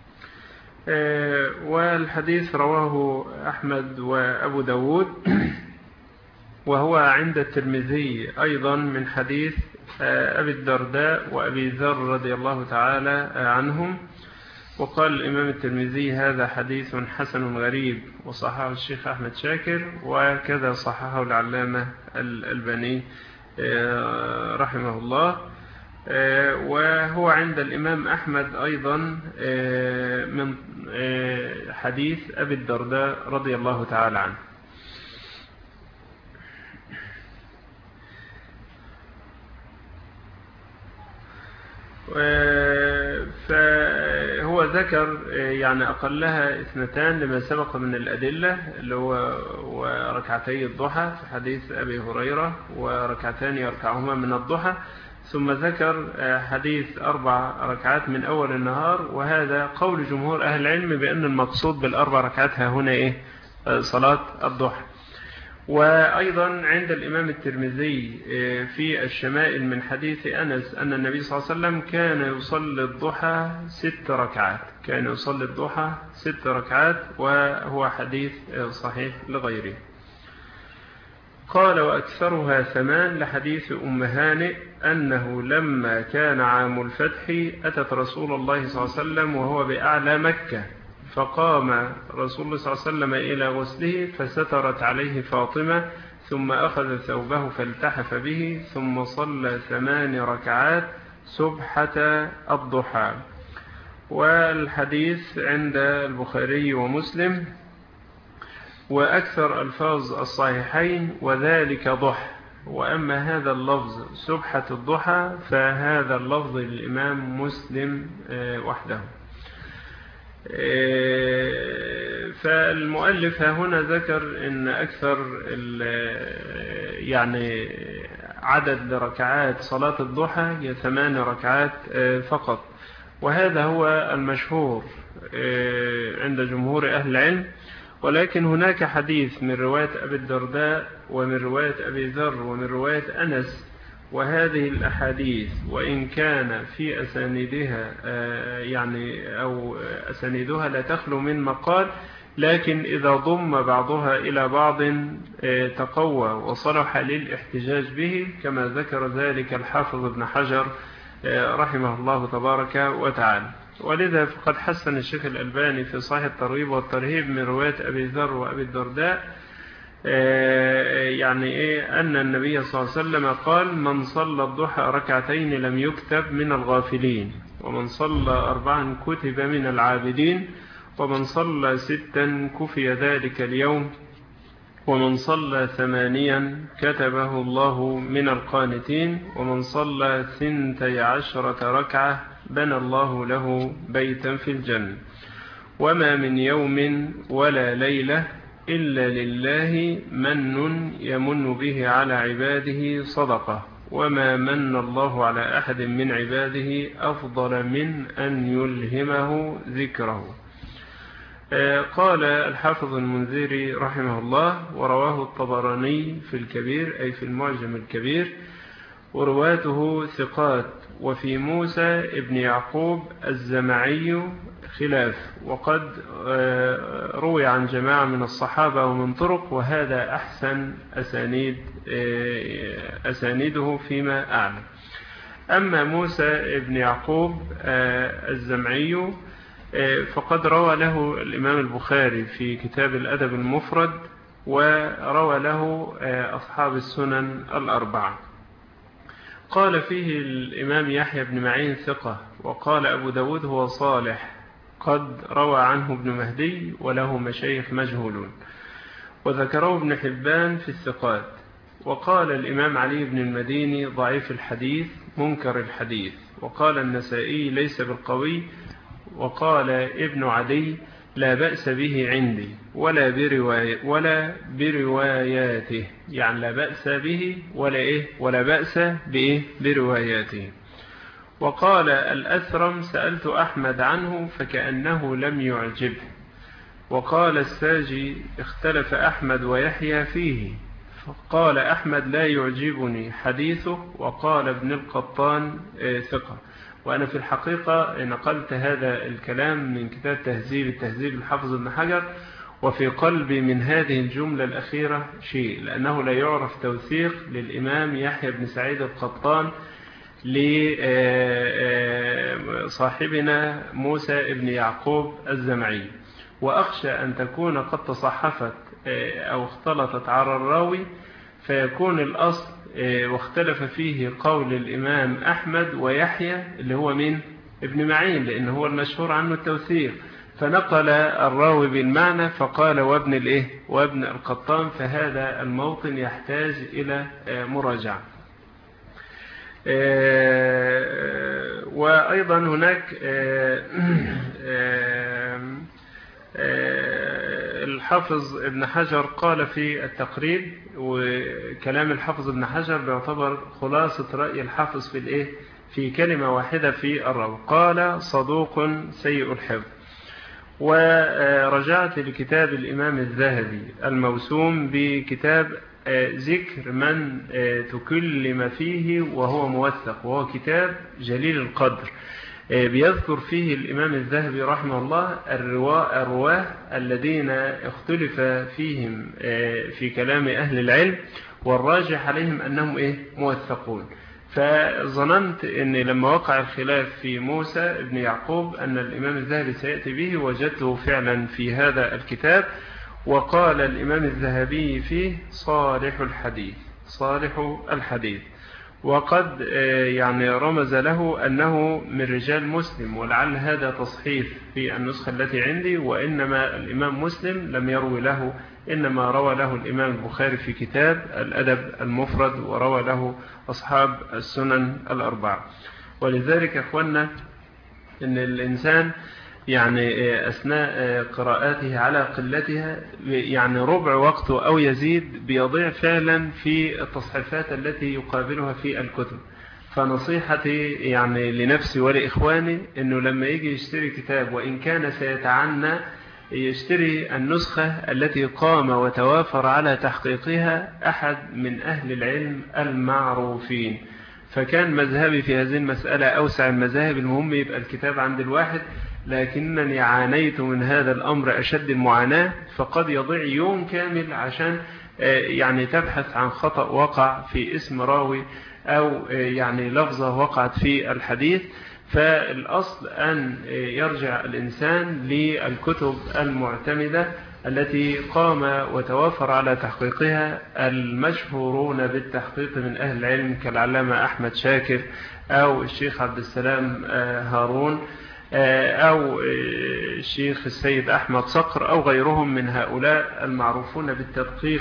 والحديث رواه أحمد وأبو داود، وهو عند الترمذي أيضا من حديث أبي الدرداء وأبي ذر رضي الله تعالى عنهم. وقال الإمام الترمذي: هذا حديث حسن غريب، وصححه الشيخ أحمد شاكر، وكذا صححه العلامة الألباني رحمه الله. وهو عند الإمام أحمد أيضا من حديث أبي الدرداء رضي الله تعالى عنه. فهو ذكر أقلها 2 لما سبق من الأدلة، اللي هو ركعتي الضحى في حديث أبي هريرة، وركعتان يركعهما من الضحى. ثم ذكر حديث 4 ركعات من أول النهار، وهذا قول جمهور أهل العلم بأن المقصود بال4 ركعات هنا صلاة الضحى. وأيضا عند الإمام الترمذي في الشمائل من حديث أنس أن النبي صلى الله عليه وسلم كان يصلي الضحى 6 ركعات، كان يصلي الضحى 6 ركعات، وهو حديث صحيح لغيره. قال: وأكثرها 8 لحديث أم هانئ أنه لما كان عام الفتح أتت رسول الله صلى الله عليه وسلم وهو بأعلى مكة، فقام رسول الله صلى الله عليه وسلم إلى غسله، فسترت عليه فاطمة، ثم أخذ ثوبه فالتحف به، ثم صلى 8 ركعات سبحة الضحى. والحديث عند البخاري ومسلم. وأكثر ألفاظ الصحيحين: وذلك ضحى. وأما هذا اللفظ سبحة الضحى فهذا اللفظ للإمام مسلم وحده. فالمؤلف هنا ذكر أن أكثر عدد ركعات صلاة الضحى هي 8 ركعات فقط، وهذا هو المشهور عند جمهور أهل العلم. ولكن هناك حديث من رواية أبي الدرداء ومن رواية أبي ذر ومن رواية أنس، وهذه الأحاديث وإن كان في أسانيدها أو أسانيدها لا تخلو من مقال، لكن إذا ضم بعضها إلى بعض تقوى وصلح للاحتجاج به، كما ذكر ذلك الحافظ ابن حجر رحمه الله تبارك وتعالى. ولذا فقد حسن الشيخ الألباني في صحيح الترغيب والترهيب من رواية أبي ذر وأبي الدرداء أن النبي صلى الله عليه وسلم قال: من صلى الضحى 2 لم يكتب من الغافلين، ومن صلى 4 كتب من العابدين، ومن صلى 6 كفي ذلك اليوم ومن صلى 8 كتبه الله من القانتين، ومن صلى 12 ركعة بنى الله له بيتا في الجنة. وما من يوم ولا ليلة إلا لله من يمن به على عباده صدقة، وما من الله على أحد من عباده أفضل من أن يلهمه ذكره. قال الحافظ المنذري رحمه الله: ورواه الطبراني في الكبير أي في المعجم الكبير، ورواته ثقات. وفي موسى ابن يعقوب الزمعي خلاف، وقد روي عن جماعة من الصحابة ومن طرق، وهذا أحسن أسانيده فيما أعلم. أما موسى ابن يعقوب الزمعي فقد روى له الإمام البخاري في كتاب الأدب المفرد، وروى له أصحاب السنن الأربعة. قال فيه الإمام يحيى بن معين ثقة، وقال أبو داود هو صالح، قد روى عنه ابن مهدي وله مشايخ مجهولون، وذكره ابن حبان في الثقات. وقال الإمام علي بن المديني ضعيف الحديث منكر الحديث، وقال النسائي ليس بالقوي، وقال ابن عدي لا بأس به عندي ولا برواياته، يعني لا بأس به ولا بأس برواياته. وقال الأثرم سألت أحمد عنه فكأنه لم يعجبه. وقال الساجي اختلف أحمد ويحيى فيه، فقال أحمد لا يعجبني حديثه، وقال ابن القطان ثقة. وأنا في الحقيقة نقلت هذا الكلام من كتاب التهذيب الحافظ ابن حجر، وفي قلبي من هذه الجملة الأخيرة شيء، لأنه لا يعرف توثيق للإمام يحيى بن سعيد القطان لصاحبنا موسى ابن يعقوب الزمعي، وأخشى أن تكون قد تصحفت أو اختلطت على الراوي، فيكون الأصل واختلف فيه قول الإمام أحمد ويحيى اللي هو من ابن معين، لأنه هو المشهور عنه التوثيق، فنقل الراوي بالمعنى فقال وابن القطان، فهذا الموطن يحتاج إلى مراجعة. وأيضا هناك الحافظ ابن حجر قال في التقريب، وكلام الحافظ ابن حجر بيعتبر خلاصة رأي الحافظ في كلمة واحدة في الراوي، قال صدوق سيء الحفظ. ورجعت لكتاب الإمام الذهبي الموسوم بكتاب ذكر من تكلم فيه وهو موثق، وهو كتاب جليل القدر، بيذكر فيه الإمام الذهبي رحمه الله الرواه الذين اختلف فيهم في كلام أهل العلم، والراجح عليهم أنهم موثقون. فظننت أن لما وقع الخلاف في موسى ابن يعقوب أن الإمام الذهبي سيأتي به، وجدته فعلا في هذا الكتاب. وقال الإمام الذهبي فيه صالح الحديث، وقد يعني رمز له أنه من رجال مسلم، ولعل هذا تصحيف في النسخة التي عندي، وإنما الإمام مسلم لم يروي له، إنما روى له الإمام البخاري في كتاب الأدب المفرد، وروى له أصحاب السنن الأربعة. ولذلك أخوانا إن الإنسان يعني أثناء قراءاته على قلتها يعني ربع وقته أو يزيد بيضيع فعلا في التصحيفات التي يقابلها في الكتب. فنصيحتي يعني لنفسي ولإخواني أنه لما يجي يشتري كتاب، وإن كان سيتعنى، يشتري النسخة التي قام وتوافر على تحقيقها أحد من أهل العلم المعروفين. فكان مذهبي في هذه المسألة أوسع المذاهب، المهم يبقى الكتاب عند الواحد، لكنني عانيت من هذا الأمر أشد المعاناة، فقد يضيع يوم كامل عشان يعني تبحث عن خطأ وقع في اسم راوي، أو يعني لفظة وقعت في الحديث. فالأصل أن يرجع الإنسان للكتب المعتمدة التي قام وتوافر على تحقيقها المشهورون بالتحقيق من أهل العلم، كالعلامة أحمد شاكر أو الشيخ عبد السلام هارون أو الشيخ السيد أحمد صقر أو غيرهم من هؤلاء المعروفون بالتدقيق.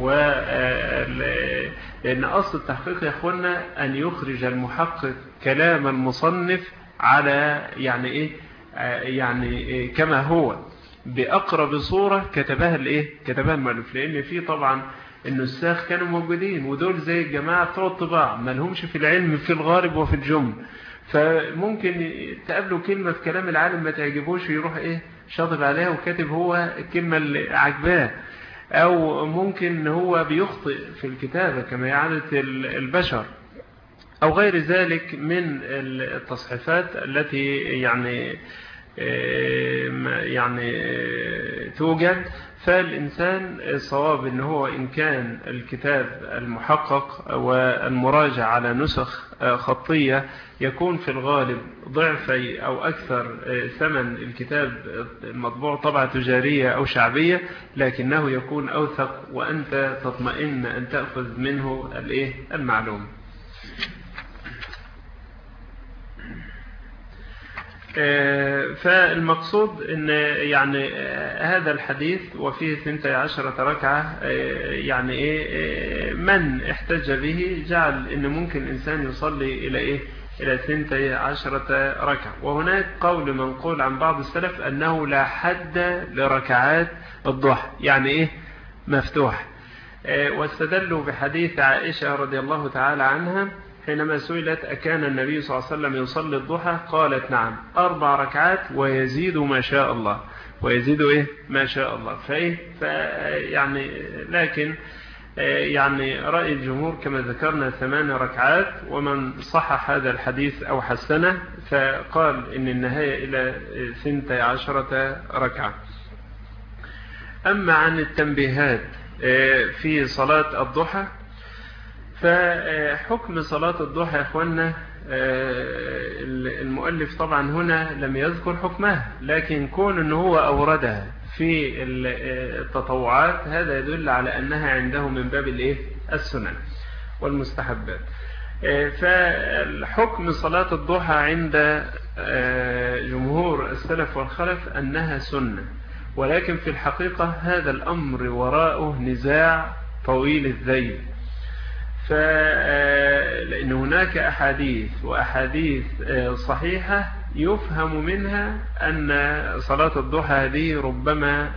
لأن أصل التحقيق يا أخوانا أن يخرج المحقق كلام المصنف على يعني كما هو بأقرب صورة كتبها المؤلف. لأن في طبعا النساخ كانوا موجودين، ودول زي الجماعة بتوع الطباع ما لهمش في العلم في الغالب وفي الجمل، فممكن تقابلوا كلمة في كلام العالم ما تعجبوش يروح شاطب عليها وكاتب هو الكلمة اللي عجباه، أو ممكن هو بيخطئ في الكتابة كما عادة البشر، أو غير ذلك من التصحيفات التي يعني توجد. فالإنسان الصواب إن هو إن كان الكتاب المحقق والمراجع على نسخ خطية يكون في الغالب ضعفي أو أكثر ثمن الكتاب المطبوع طبعة تجارية أو شعبية، لكنه يكون أوثق وأنت تطمئن أن تأخذ منه المعلوم. فالمقصود ان يعني هذا الحديث وفيه 12 ركعة، يعني من احتج به جعل ان ممكن الانسان يصلي الى 12 ركعة. وهناك قول منقول عن بعض السلف انه لا حد لركعات الضحى، يعني مفتوح. واستدلوا بحديث عائشة رضي الله تعالى عنها حينما سئلت أكان النبي صلى الله عليه وسلم يصلي الضحى قالت نعم 4 ركعات ويزيد ما شاء الله، ويزيد ما شاء الله. يعني لكن يعني رأي الجمهور كما ذكرنا 8 ركعات، ومن صحح هذا الحديث أو حسنه فقال إن النهاية إلى 12 ركعة. أما عن التنبيهات في صلاة الضحى، فحكم صلاة الضحى يا أخوانا المؤلف طبعا هنا لم يذكر حكمها، لكن كون أنه هو أوردها في التطوعات هذا يدل على أنها عنده من باب السنن والمستحبات. فالحكم صلاة الضحى عند جمهور السلف والخلف أنها سنة، ولكن في الحقيقة هذا الأمر وراءه نزاع طويل الذيل. فلأن هناك أحاديث صحيحة يفهم منها أن صلاة الضحى هذه ربما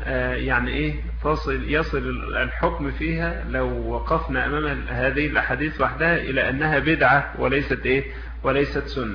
يصل الحكم فيها لو وقفنا أمام هذه الأحاديث وحدها إلى أنها بدعة وليست سنة.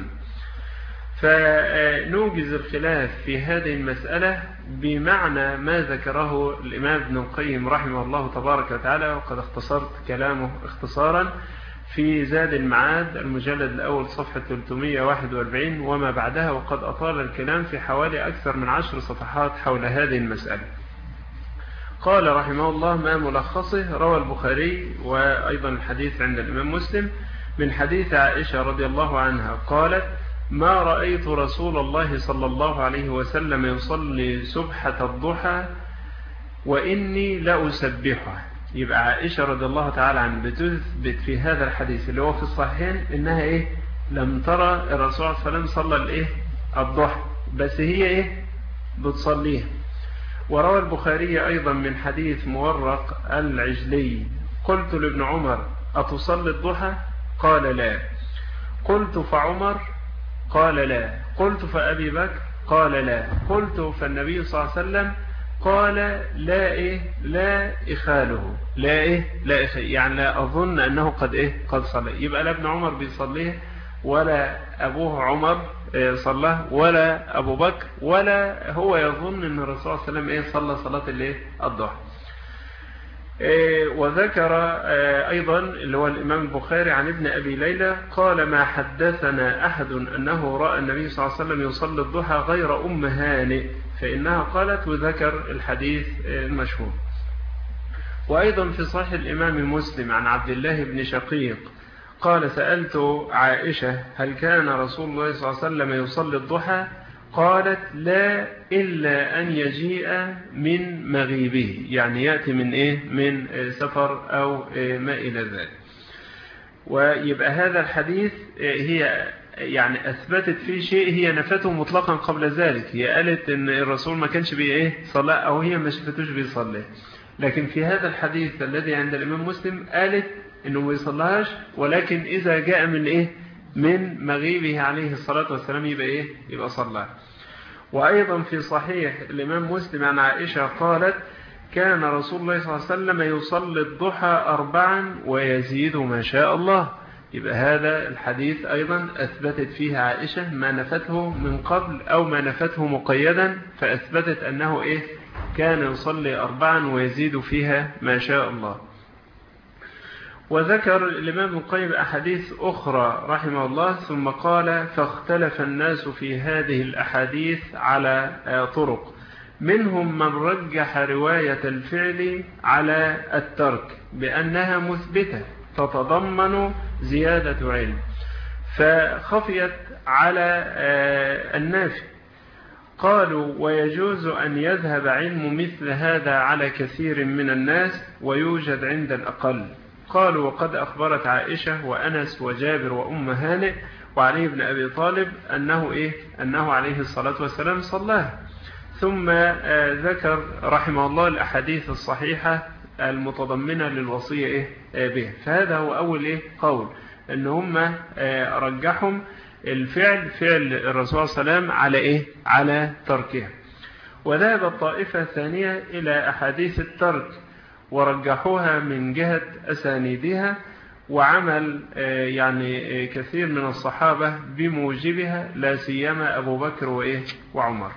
فنوجز الخلاف في هذه المسألة بمعنى ما ذكره الإمام ابن القيم رحمه الله تبارك وتعالى، وقد اختصرت كلامه اختصارا في زاد المعاد المجلد الأول صفحة 341 وما بعدها، وقد أطال الكلام في حوالي أكثر من 10 صفحات حول هذه المسألة. قال رحمه الله ما ملخصه: روى البخاري وأيضا الحديث عند الإمام مسلم من حديث عائشة رضي الله عنها قالت: ما رأيت رسول الله صلى الله عليه وسلم يصلي سبحة الضحى وإني لأسبحه. يبقى عائشة رضي الله تعالى عنها بتثبت في هذا الحديث اللي هو في الصحيحين إنها لم ترى الرسول صلى الله عليه وسلم صلى الضحى، بس هي بتصليها. وروى البخاري أيضا من حديث مورق العجلي: قلت لابن عمر أتصلي الضحى؟ قال لا. قلت فعمر؟ قال لا. قلت فأبي بكر؟ قال لا. قلت فالنبي صلى الله عليه وسلم؟ قال لا لا إخاله لا إخاله، يعني لا أظن أنه قد صلى. يبقى لا ابن عمر بيصليه ولا أبوه عمر صلى ولا أبو بكر ولا هو يظن أن الرسول صلى الله عليه وسلم صلى صلاة الضحى. وذكر أيضا اللي هو الإمام البخاري عن ابن أبي ليلى قال: ما حدثنا أحد أنه رأى النبي صلى الله عليه وسلم يصلي الضحى غير أم هانئ، فإنها قالت، وذكر الحديث المشهور. وأيضا في صحيح الإمام مسلم عن عبد الله بن شقيق قال: سألت عائشة هل كان رسول الله صلى الله عليه وسلم يصلي الضحى؟ قالت: لا إلا أن يجيء من مغيبه، يعني يأتي من سفر أو ما إلى ذلك. ويبقى هذا الحديث هي يعني أثبتت فيه شيء هي نفته مطلقا قبل ذلك. هي قالت إن الرسول ما كانش صلاة، أو هي ما شفتوش بيصلي. لكن في هذا الحديث الذي عند الإمام مسلم قالت إنه ما يصليهاش، ولكن إذا جاء من مغيبه عليه الصلاة والسلام يبقى صلى. وأيضا في صحيح الإمام مسلم عن عائشة قالت: كان رسول الله صلى الله عليه وسلم يصلي الضحى 4 ويزيد ما شاء الله. يبقى هذا الحديث أيضا أثبتت فيه عائشة ما نفته من قبل أو ما نفته مقيدا، فأثبتت أنه كان يصلي 4 ويزيد فيها ما شاء الله. وذكر الإمام ابن القيم أحاديث أخرى رحمه الله، ثم قال: فاختلف الناس في هذه الأحاديث على طرق، منهم من رجح رواية الفعل على الترك بأنها مثبتة تتضمن زيادة علم، فخفيت على النافي. قالوا: ويجوز أن يذهب علم مثل هذا على كثير من الناس ويوجد عند الأقل. قالوا: وقد أخبرت عائشة وأنس وجابر وأم هانئ وعلي بن أبي طالب أنه عليه الصلاة والسلام صلاها. ثم ذكر رحمه الله الأحاديث الصحيحة المتضمنة للوصية به. فهذا هو أول قول، أن هم رجحهم فعل الرسول صلى الله عليه وسلم على تركها. وذهب الطائفة الثانية إلى أحاديث الترك ورجحوها من جهة أسانيدها، وعمل يعني كثير من الصحابة بموجبها، لا سيما أبو بكر وعمر.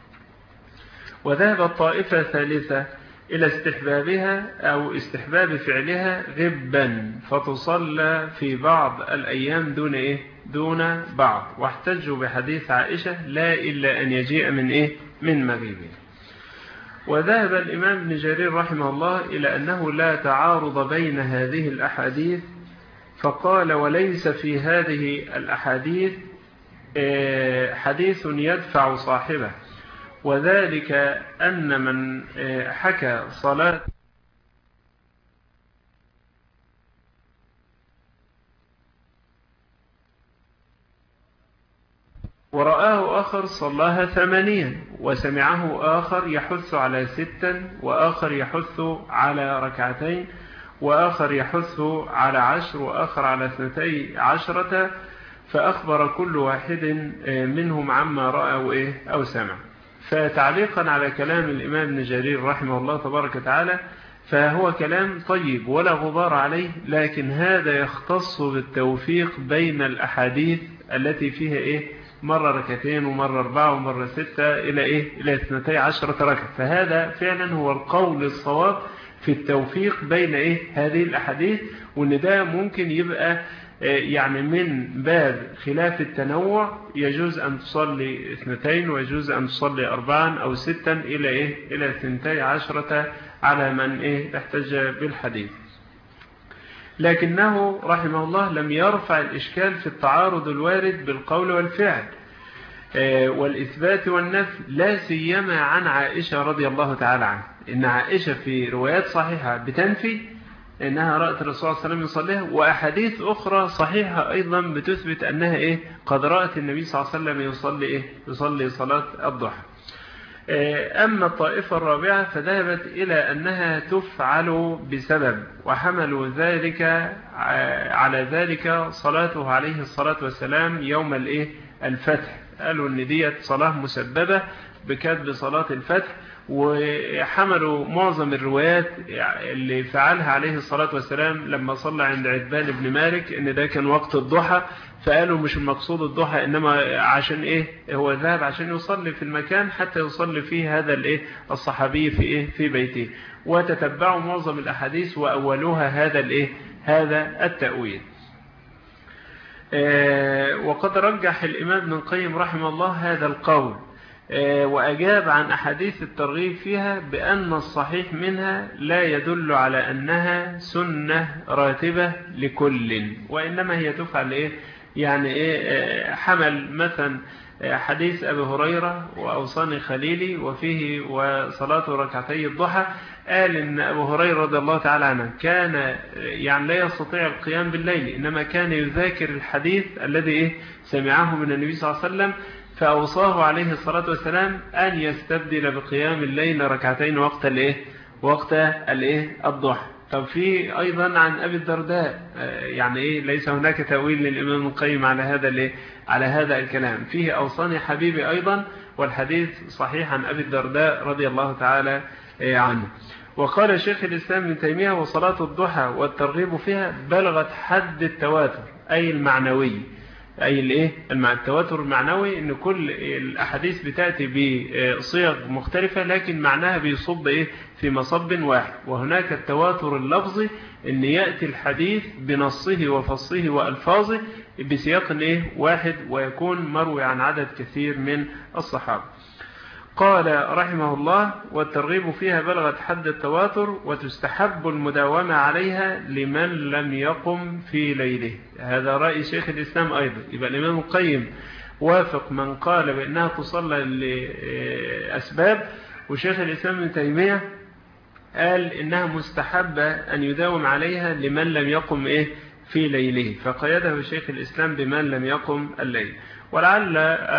وذهب الطائفة الثالثة إلى استحبابها أو استحباب فعلها غبا، فتصلى في بعض الأيام دون بعض، واحتجوا بحديث عائشة: لا إلا أن يجيء من مغيبه. وذهب الإمام ابن جرير رحمه الله إلى أنه لا تعارض بين هذه الأحاديث، فقال: وليس في هذه الأحاديث حديث يدفع صاحبه، وذلك أن من حكى صلاة ورآه آخر صلاها 8، وسمعه آخر يحث على 6، وآخر يحث على 2، وآخر يحث على 10، وآخر على 12، فأخبر كل واحد منهم عما رأى أو سمع. فتعليقا على كلام الإمام ابن جرير رحمه الله تبارك وتعالى، فهو كلام طيب ولا غبار عليه، لكن هذا يختص بالتوفيق بين الأحاديث التي فيها مرة 2 ومرة 4 ومرة 6 إلى 12 ركعة. فهذا فعلا هو القول الصواب في التوفيق بين هذه الأحاديث، وأن ده ممكن يبقى يعني من باب خلاف التنوع، يجوز أن تصلي 2 ويجوز أن تصلي 4 أو 6 إلى 12 على من احتج بالحديث. لكنه رحمه الله لم يرفع الإشكال في التعارض الوارد بالقول والفعل والإثبات والنفي، لا سيما عن عائشة رضي الله تعالى عنها. إن عائشة في روايات صحيحة بتنفي إنها رأت الرسول صلى الله عليه وسلم يصليها، وأحاديث أخرى صحيحة أيضا بتثبت أنها قد رأت النبي صلى الله عليه وسلم يصلي صلاة الضحى. أما الطائفة الرابعة فذهبت إلى أنها تفعل بسبب، وحملوا ذلك على ذلك صلاته عليه الصلاة والسلام يوم الفتح. قالوا أن دي صلاة مسببة بكتب صلاة الفتح، وحملوا معظم الروايات اللي فعلها عليه الصلاة والسلام لما صلى عند عتبان بن مالك ان ده كان وقت الضحى، فقالوا مش المقصود الضحى، انما عشان هو ذهب عشان يصلي في المكان حتى يصلي فيه هذا الصحابي في بيته. وتتبعوا معظم الاحاديث واولوها هذا التأويل. وقد رجح الإمام ابن القيم رحمه الله هذا القول، وأجاب عن أحاديث الترغيب فيها بأن الصحيح منها لا يدل على أنها سنة راتبة لكل، وإنما هي تفعل يعني حمل مثلا حديث أبي هريرة وأوصاني خليلي وفيه وصلاة ركعتي الضحى، قال إن أبو هريرة رضي الله تعالى عنه كان يعني لا يستطيع القيام بالليل، إنما كان يذاكر الحديث الذي سمعه من النبي صلى الله عليه وسلم، فأوصاه عليه الصلاة والسلام أن يستبدل بقيام الليل ركعتين وقت الضحى. طب في أيضا عن أبي الدرداء، يعني ليس هناك تأويل للإمام ابن القيم على هذا الكلام، فيه أوصاني حبيبي أيضا، والحديث صحيح عن أبي الدرداء رضي الله تعالى عنه. وقال شيخ الإسلام ابن تيمية: وصلاة الضحى والترغيب فيها بلغت حد التواتر، أي المعنوي، أي التواتر المعنوي، إن كل الأحاديث بتأتي بصيغ مختلفة لكن معناها بيصب في مصب واحد. وهناك التواتر اللفظي، إن يأتي الحديث بنصه وفصه وألفاظه بسياق واحد، ويكون مروي عن عدد كثير من الصحابة. قال رحمه الله: والترغيب فيها بلغت حد التواتر، وتستحب المداومة عليها لمن لم يقم في ليله. هذا رأي شيخ الإسلام أيضا. يبقى الإمام القيم وافق من قال بأنها تصلى لأسباب، وشيخ الإسلام ابن تيمية قال إنها مستحبة أن يداوم عليها لمن لم يقم في ليله، فقيده شيخ الإسلام بمن لم يقم الليل. ولعل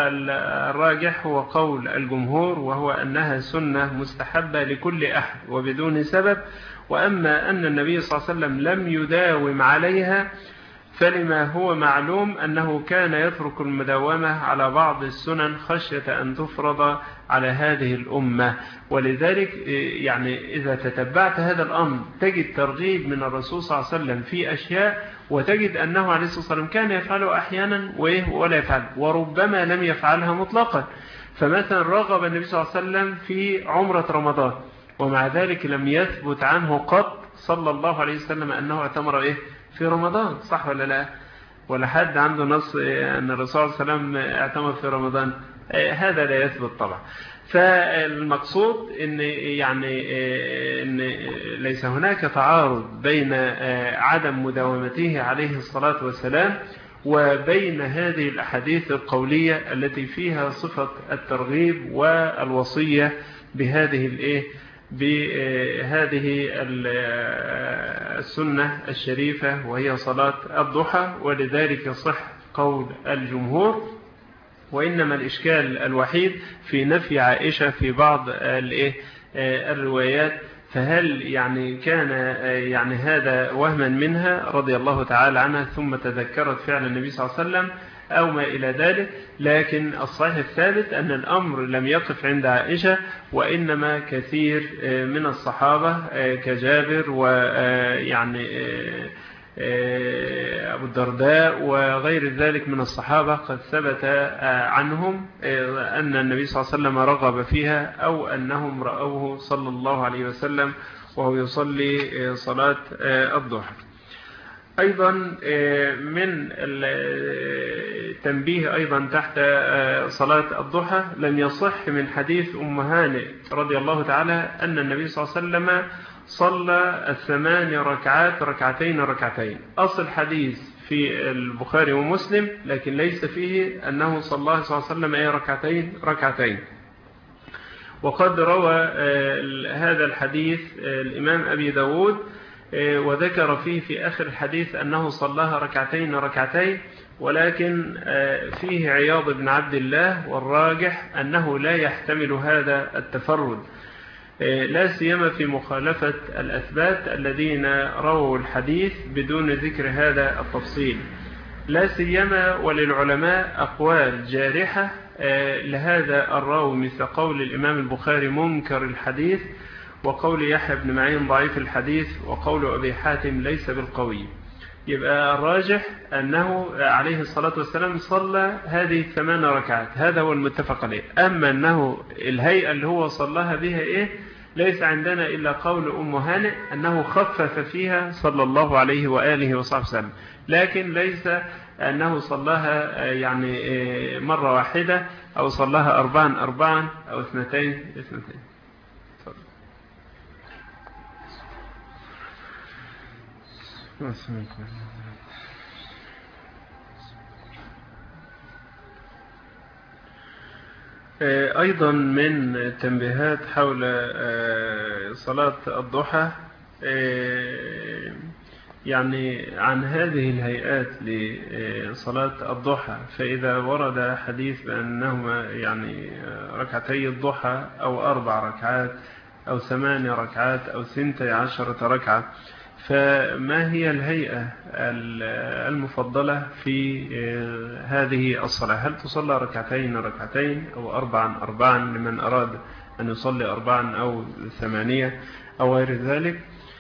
الراجح هو قول الجمهور، وهو أنها سنة مستحبة لكل أحد وبدون سبب. وأما أن النبي صلى الله عليه وسلم لم يداوم عليها، فلما هو معلوم أنه كان يترك المداومة على بعض السنن خشية أن تفرض على هذه الأمة. ولذلك يعني إذا تتبعت هذا الأمر تجد ترغيب من الرسول صلى الله عليه وسلم في أشياء، وتجد أنه عليه الصلاة والسلام كان يفعله أحيانا ولا يفعل، وربما لم يفعلها مطلقا. فمثلا رغب النبي صلى الله عليه وسلم في عمرة رمضان، ومع ذلك لم يثبت عنه قط صلى الله عليه وسلم أنه اعتمر في رمضان، صح ولا لا؟ ولا حد عنده نص أن الرسول صلى الله عليه وسلم اعتمر في رمضان؟ هذا لا يثبت طبعا. فالمقصود إن ليس هناك تعارض بين عدم مداومته عليه الصلاة والسلام وبين هذه الأحاديث القولية التي فيها صفة الترغيب والوصية بهذه السنة الشريفة، وهي صلاة الضحى. ولذلك صح قول الجمهور. وإنما الإشكال الوحيد في نفي عائشة في بعض الروايات، فهل كان هذا وهما منها رضي الله تعالى عنها ثم تذكرت فعل النبي صلى الله عليه وسلم أو ما إلى ذلك؟ لكن الصحيح الثالث أن الأمر لم يقف عند عائشة، وإنما كثير من الصحابة كجابر أبو الدرداء وغير ذلك من الصحابة قد ثبت عنهم أن النبي صلى الله عليه وسلم رغب فيها، أو أنهم رأوه صلى الله عليه وسلم وهو يصلي صلاة الضحى. أيضا من التنبيه أيضا تحت صلاة الضحى، لم يصح من حديث أم هانئ رضي الله تعالى أن النبي صلى الله عليه وسلم صلى 8 ركعات ركعتين. أصل حديث في البخاري ومسلم، لكن ليس فيه أنه صلى صلى الله عليه وسلم ركعتين. وقد روى هذا الحديث الإمام أبي داود، وذكر فيه في آخر الحديث أنه صلاها ركعتين، ولكن فيه عياض بن عبد الله، والراجح أنه لا يحتمل هذا التفرد، لا سيما في مخالفة الأثبات الذين رووا الحديث بدون ذكر هذا التفصيل، لا سيما وللعلماء أقوال جارحة لهذا الراوي، مثل قول الإمام البخاري منكر الحديث، وقول يحيى بن معين ضعيف الحديث، وقول أبي حاتم ليس بالقوي. يبقى الراجح أنه عليه الصلاة والسلام صلى هذه 8 ركعات، هذا هو المتفق عليه. أما أنه الهيئة اللي هو صلاها بها ليس عندنا إلا قول أم هانئ أنه خفف فيها صلى الله عليه وآله وصحبه وسلم، لكن ليس أنه صلاها مرة واحدة، أو صلاها 4 أو 2. أيضا من تنبيهات حول صلاة الضحى يعني عن هذه الهيئات لصلاة الضحى. فإذا ورد حديث بأنهما يعني ركعتي الضحى أو 4 ركعات أو 8 ركعات أو 12 ركعة، فما هي الهيئة المفضلة في هذه الصلاة؟ هل تصلى ركعتين ركعتين أو 4 4 لمن أراد أن يصلي 4 أو 8 أو غير ذلك؟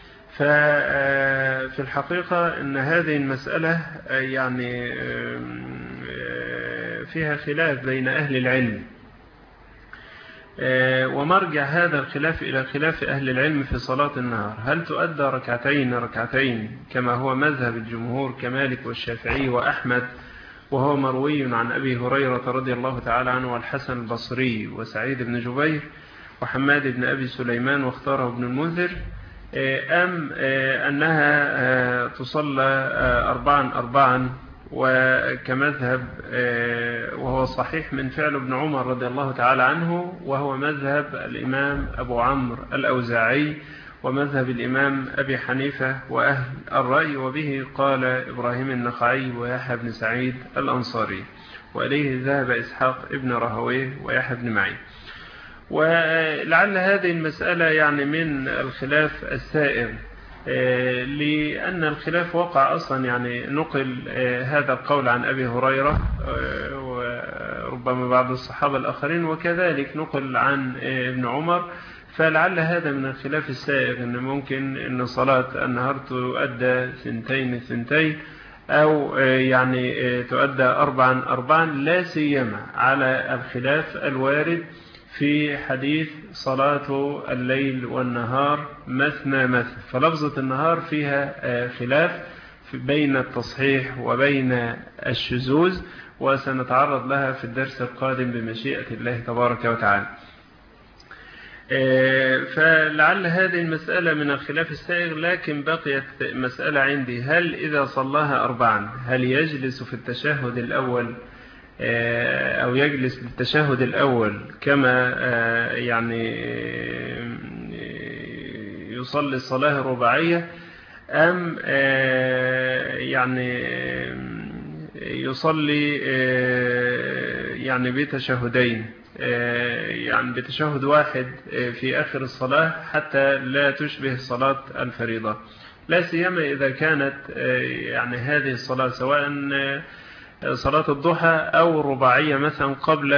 ففي الحقيقة أن هذه المسألة يعني فيها خلاف بين أهل العلم، ومرجع هذا الخلاف إلى خلاف أهل العلم في صلاة النهار. هل تؤدى ركعتين ركعتين كما هو مذهب الجمهور كمالك والشافعي وأحمد، وهو مروي عن أبي هريرة رضي الله تعالى عنه والحسن البصري وسعيد بن جبير وحماد بن أبي سليمان واختاره ابن المنذر، أم أنها تصلى 4 4 وكمذهب وهو صحيح من فعل ابن عمر رضي الله تعالى عنه، وهو مذهب الإمام أبو عمرو الأوزاعي ومذهب الإمام أبي حنيفة وأهل الرأي، وبه قال إبراهيم النخعي ويحيى بن سعيد الأنصاري، وإليه ذهب إسحاق ابن راهويه ويحيى بن معين. ولعل هذه المسألة يعني من الخلاف السائر، لأن الخلاف وقع أصلا، يعني نقل هذا القول عن أبي هريرة وربما بعض الصحابة الآخرين، وكذلك نقل عن ابن عمر. فلعل هذا من الخلاف السائر، أن ممكن أن صلاة النهار تؤدى 2 2 أو يعني تؤدى 4 4، لا سيما على الخلاف الوارد في حديث صلاة الليل والنهار مثنى مثنى. فلفظة النهار فيها خلاف بين التصحيح وبين الشذوذ، وسنتعرض لها في الدرس القادم بمشيئة الله تبارك وتعالى. فلعل هذه المسألة من الخلاف السائغ، لكن بقيت مسألة عندي: هل إذا صلاها 4 هل يجلس في التشهد الأول أو يجلس للتشهد الأول كما يعني يصلي الصلاة الرباعية، أم يعني يصلي يعني بتشهدين، يعني بتشهد واحد في آخر الصلاة حتى لا تشبه صلاة الفريضة، لا سيما إذا كانت يعني هذه الصلاة سواء صلاة الضحى أو الرباعية مثلا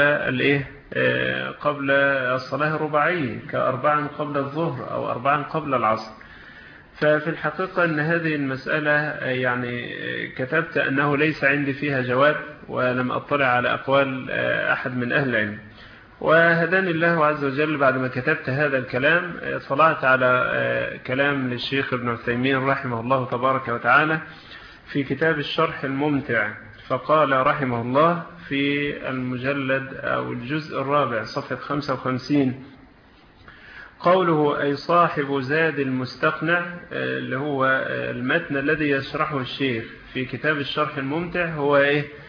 قبل الصلاة الرباعية، ك4 قبل الظهر أو 4 قبل العصر. ففي الحقيقة أن هذه المسألة يعني كتبت أنه ليس عندي فيها جواب، ولم أطلع على أقوال أحد من أهل العلم. وهداني الله عز وجل بعد ما كتبت هذا الكلام، طلعت على كلام للشيخ ابن عثيمين رحمه الله تبارك وتعالى في كتاب الشرح الممتع، فقال رحمه الله في المجلد أو الجزء الرابع صفحة 55: قوله أي صاحب زاد المستقنع، اللي هو المتن الذي يشرحه الشيخ في كتاب الشرح الممتع، هو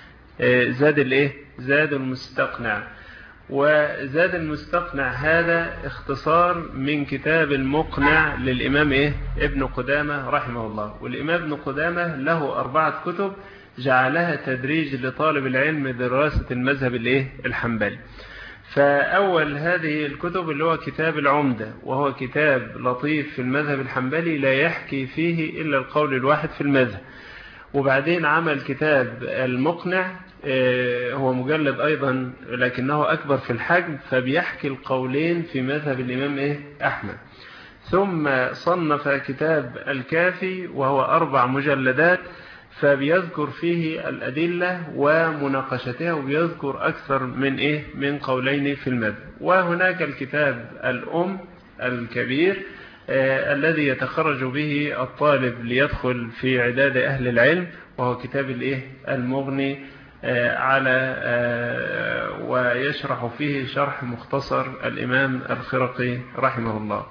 زاد المستقنع. وزاد المستقنع هذا اختصار من كتاب المقنع للإمام ابن قدامة رحمه الله. والإمام ابن قدامة له 4 كتب جعلها تدريج لطالب العلم دراسة المذهب الحنبلي. فأول هذه الكتب اللي هو كتاب العمدة، وهو كتاب لطيف في المذهب الحنبلي لا يحكي فيه إلا القول الواحد في المذهب. وبعدين عمل كتاب المقنع، هو مجلد أيضا لكنه أكبر في الحجم، فبيحكي القولين في مذهب الإمام أحمد. ثم صنف كتاب الكافي وهو 4 مجلدات، فبيذكر فيه الأدلة ومناقشتها، وبيذكر أكثر من قولين في المذهب. وهناك الكتاب الأم الكبير الذي يتخرج به الطالب ليدخل في عداد أهل العلم، وهو كتاب المغني على ويشرح فيه شرح مختصر الإمام الخرقي رحمه الله.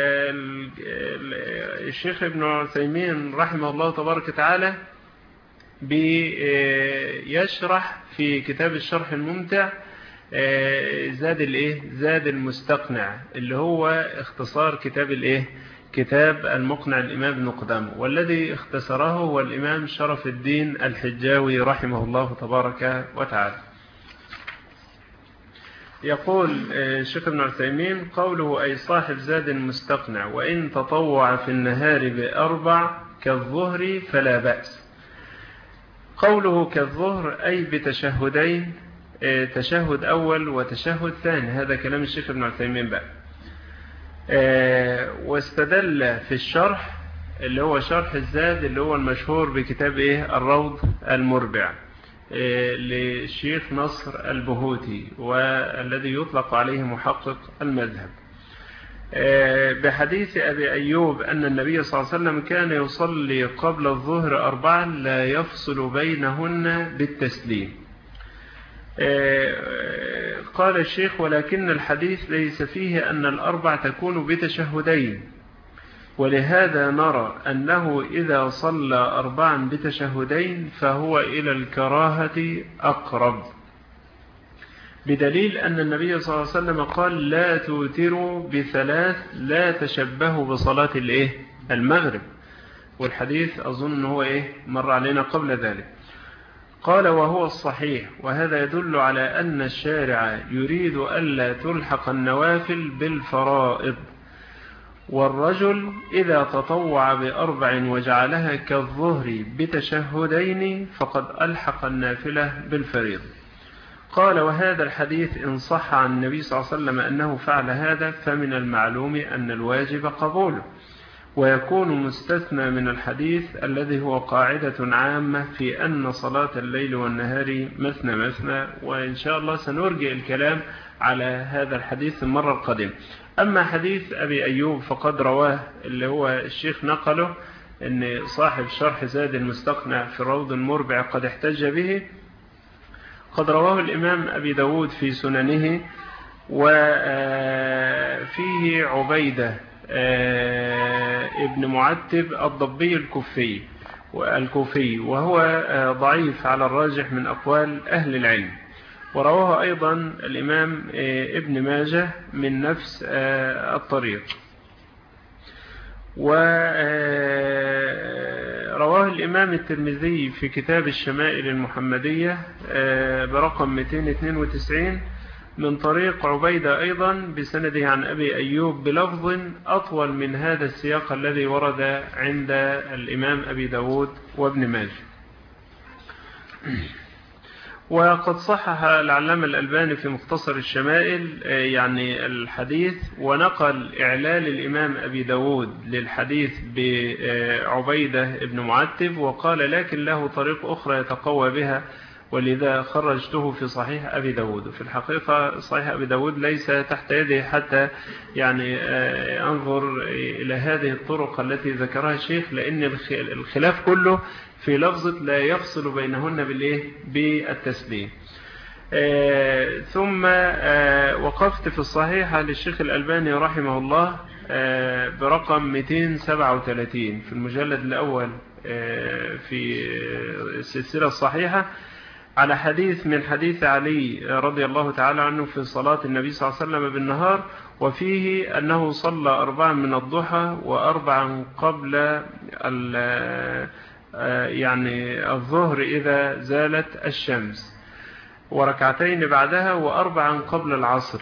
فالشيخ ابن عثيمين رحمه الله تبارك وتعالى بيشرح في كتاب الشرح الممتع زاد المستقنع، اللي هو اختصار كتاب المقنع الإمام ابن قدامة، والذي اختصره هو الإمام شرف الدين الحجاوي رحمه الله تبارك وتعالى. يقول الشيخ ابن عثيمين: قوله أي صاحب زاد المستقنع وإن تطوع في النهار ب4 كالظهر فلا بأس. قوله كالظهر أي بتشهدين، تشهد أول وتشهد ثاني، هذا كلام الشيخ ابن عثيمين بقى. واستدل في الشرح اللي هو شرح الزاد اللي هو المشهور بكتاب الروض المربع للشيخ نصر البهوتي، والذي يطلق عليه محقق المذهب، بحديث أبي أيوب أن النبي صلى الله عليه وسلم كان يصلي قبل الظهر 4 لا يفصل بينهن بالتسليم. قال الشيخ: ولكن الحديث ليس فيه أن ال4 تكون بتشهدين، ولهذا نرى أنه إذا صلى 4 بتشهدين فهو إلى الكراهة أقرب، بدليل أن النبي صلى الله عليه وسلم قال: لا توتروا ب3 لا تشبهوا بصلاة المغرب، والحديث أظن أنه مر علينا قبل ذلك. قال: وهو الصحيح، وهذا يدل على أن الشارع يريد ألا تلحق النوافل بالفرائض، والرجل إذا تطوع ب4 وجعلها كالظهر بتشهدين فقد ألحق النافلة بالفريض. قال: وهذا الحديث إن صح عن النبي صلى الله عليه وسلم أنه فعل هذا فمن المعلوم أن الواجب قبوله، ويكون مستثنى من الحديث الذي هو قاعدة عامة في أن صلاة الليل والنهار مثنى مثنى، وإن شاء الله سنرجع الكلام على هذا الحديث المرة القادمة. أما حديث أبي أيوب فقد رواه اللي هو الشيخ نقله أن صاحب شرح زاد المستقنع في الروض المربع قد احتج به، قد رواه الإمام أبي داود في سننه، وفيه عبيدة ابن معتب الضبي الكوفي، وهو ضعيف على الراجح من أقوال أهل العلم. ورواه أيضا الإمام ابن ماجه من نفس الطريق، ورواه الإمام الترمذي في كتاب الشمائل المحمدية برقم 292 من طريق عبيدة أيضا بسنده عن أبي أيوب بلفظ أطول من هذا السياق الذي ورد عند الإمام أبي داود وابن ماجه. وقد صحح العلامة الألباني في مختصر الشمائل يعني الحديث، ونقل إعلال الإمام أبي داود للحديث بعبيدة ابن معتب، وقال: لكن له طريق أخرى يتقوى بها، ولذا خرجته في صحيح أبي داود. في الحقيقة صحيح أبي داود ليس تحت يده حتى يعني أنظر إلى هذه الطرق التي ذكرها الشيخ، لأن الخلاف كله في لفظة لا يفصل بينهن بالتسليم. ثم وقفت في الصحيحة للشيخ الألباني رحمه الله برقم 237 في المجلد الأول في السلسلة الصحيحة على حديث من حديث علي رضي الله تعالى عنه في صلاة النبي صلى الله عليه وسلم بالنهار، وفيه أنه صلى 4 من الضحى و4 قبل يعني الظهر إذا زالت الشمس، وركعتين بعدها، و4 قبل العصر،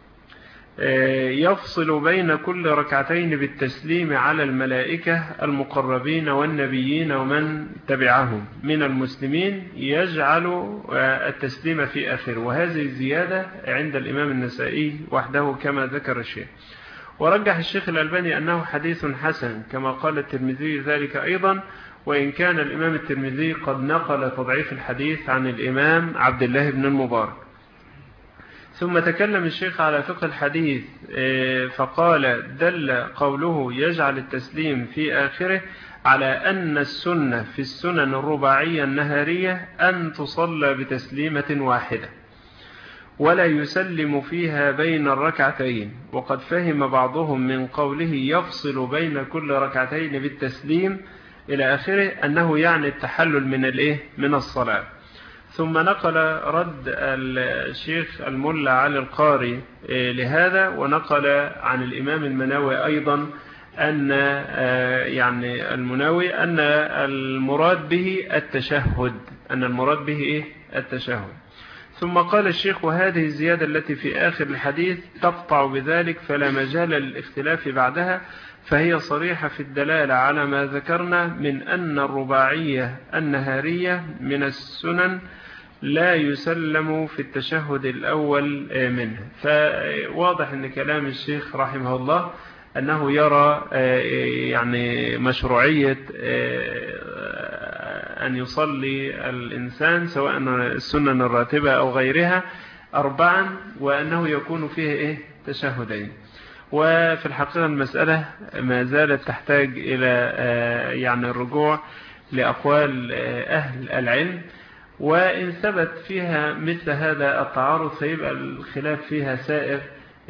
يفصل بين كل ركعتين بالتسليم على الملائكة المقربين والنبيين ومن تبعهم من المسلمين، يجعل التسليم في آخر. وهذه الزيادة عند الإمام النسائي وحده كما ذكر الشيخ. ورجح الشيخ الألباني أنه حديث حسن كما قال الترمذي ذلك أيضا، وإن كان الإمام الترمذي قد نقل تضعيف الحديث عن الإمام عبد الله بن المبارك. ثم تكلم الشيخ على فقه الحديث فقال: دل قوله يجعل التسليم في آخره على أن السنة في السنن الرباعية النهارية أن تصلى بتسليمة واحدة ولا يسلم فيها بين الركعتين. وقد فهم بعضهم من قوله يفصل بين كل ركعتين بالتسليم إلى آخره أنه يعني التحلل من الصلاة. ثم نقل رد الشيخ الملا علي القاري لهذا، ونقل عن الإمام المناوي أيضا أن يعني المناوي أن المراد به التشهد، التشهد. ثم قال الشيخ: وهذه الزيادة التي في آخر الحديث تقطع بذلك فلا مجال للاختلاف بعدها، فهي صريحة في الدلالة على ما ذكرنا من أن الرباعية النهارية من السنن لا يسلم في التشهد الأول منه. فواضح أن كلام الشيخ رحمه الله أنه يرى يعني مشروعية أن يصلي الإنسان سواء السنن الراتبة أو غيرها 4، وأنه يكون فيه تشهدين. وفي الحقيقة المسألة ما زالت تحتاج إلى يعني الرجوع لأقوال أهل العلم، وإن ثبت فيها مثل هذا التعارض فيبقى الخلاف فيها سائر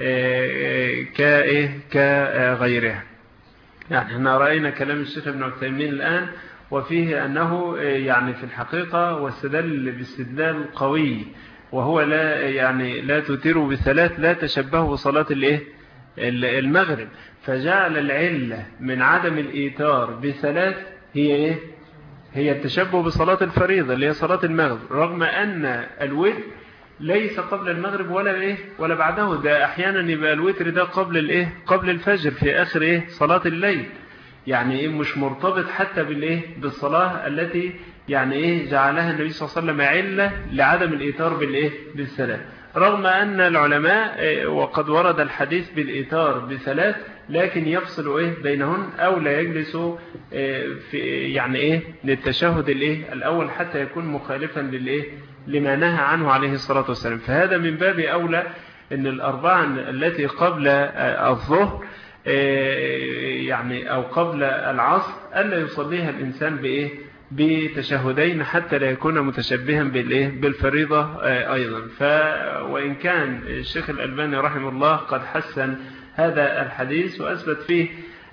كغيرها. يعني احنا رأينا كلام الشيخ ابن عثيمين الآن، وفيه أنه يعني في الحقيقة واستدل باستدلال قوي، وهو لا تتروا بثلاث لا تشبهوا بصلاة المغرب، فجعل العلة من عدم الإيتار بثلاث هي التشبه بصلاة الفريضة اللي هي صلاة المغرب، رغم أن الوتر ليس قبل المغرب ولا بعده. ده أحيانا يبقى الوتر ده قبل الفجر في آخر صلاة الليل، يعني مش مرتبط حتى بالصلاة التي يعني جعلها النبي صلى الله عليه وسلم علة لعدم الإيتار بالثلاث، رغم أن العلماء وقد ورد الحديث بالإيتار بثلاث، لكن يفصل بينهن أو لا يجلس في يعني للتشهد الأول حتى يكون مخالفا لما نهى عنه عليه الصلاة والسلام. فهذا من باب أولى أن الأربعة التي قبل الظهر يعني أو قبل العصر ألا يصليها الإنسان بتشهدين حتى لا يكون متشبها بالفريضة أيضا. وإن كان الشيخ الألباني رحمه الله قد حسن هذا الحديث وأثبت فيه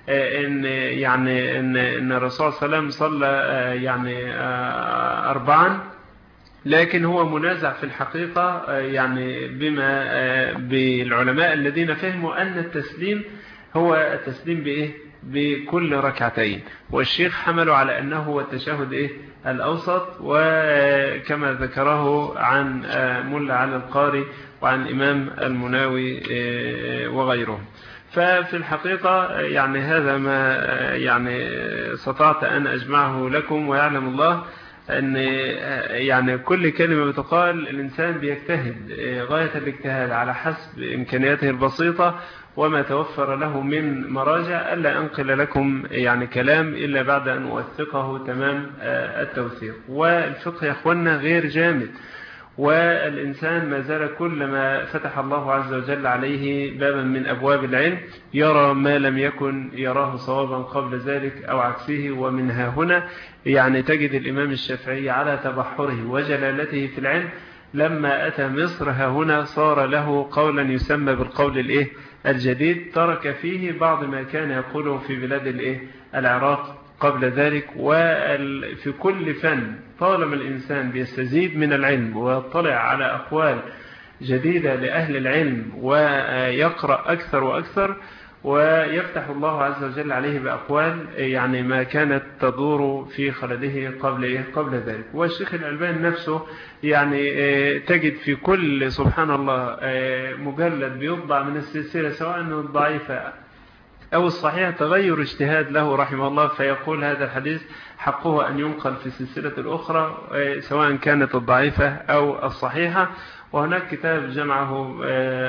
إن الرسول صلى الله عليه وسلم صلى يعني 4، لكن هو منازع في الحقيقة يعني بالعلماء الذين فهموا أن التسليم هو التسليم بكل ركعتين، والشيخ حمله على أنه هو التشهد الأوسط، وكما ذكره عن ملا علي القاري وعن الإمام المناوي وغيره. ففي الحقيقة يعني هذا ما يعني استطعت أن أجمعه لكم، ويعلم الله أن يعني كل كلمة بتقال الإنسان بيجتهد غاية الاجتهاد على حسب إمكانياته البسيطة وما توفر له من مراجع، ألا أنقل لكم يعني كلام إلا بعد أن أوثقه تمام التوثيق. والفقه يا أخوانا غير جامد، والإنسان ما زال كلما فتح الله عز وجل عليه بابا من أبواب العلم يرى ما لم يكن يراه صوابا قبل ذلك أو عكسه. ومنها هنا يعني تجد الإمام الشافعي على تبحره وجلالته في العلم لما أتى مصر هنا صار له قولا يسمى بالقول الجديد، ترك فيه بعض ما كان يقوله في بلاد العراق قبل ذلك. وفي كل فن طالما الإنسان بيستزيد من العلم ويطلع على أقوال جديدة لأهل العلم ويقرأ أكثر وأكثر، ويفتح الله عز وجل عليه بأقوال يعني ما كانت تدور في خلده قبل ذلك. والشيخ الألباني نفسه يعني تجد في كل سبحان الله مجلد بيطبع من السلسلة سواء الضعيفة أو الصحيح تغير اجتهاد له رحمه الله، فيقول هذا الحديث حقه أن ينقل في السلسلة الأخرى سواء كانت الضعيفة أو الصحيحة. وهناك كتاب جمعه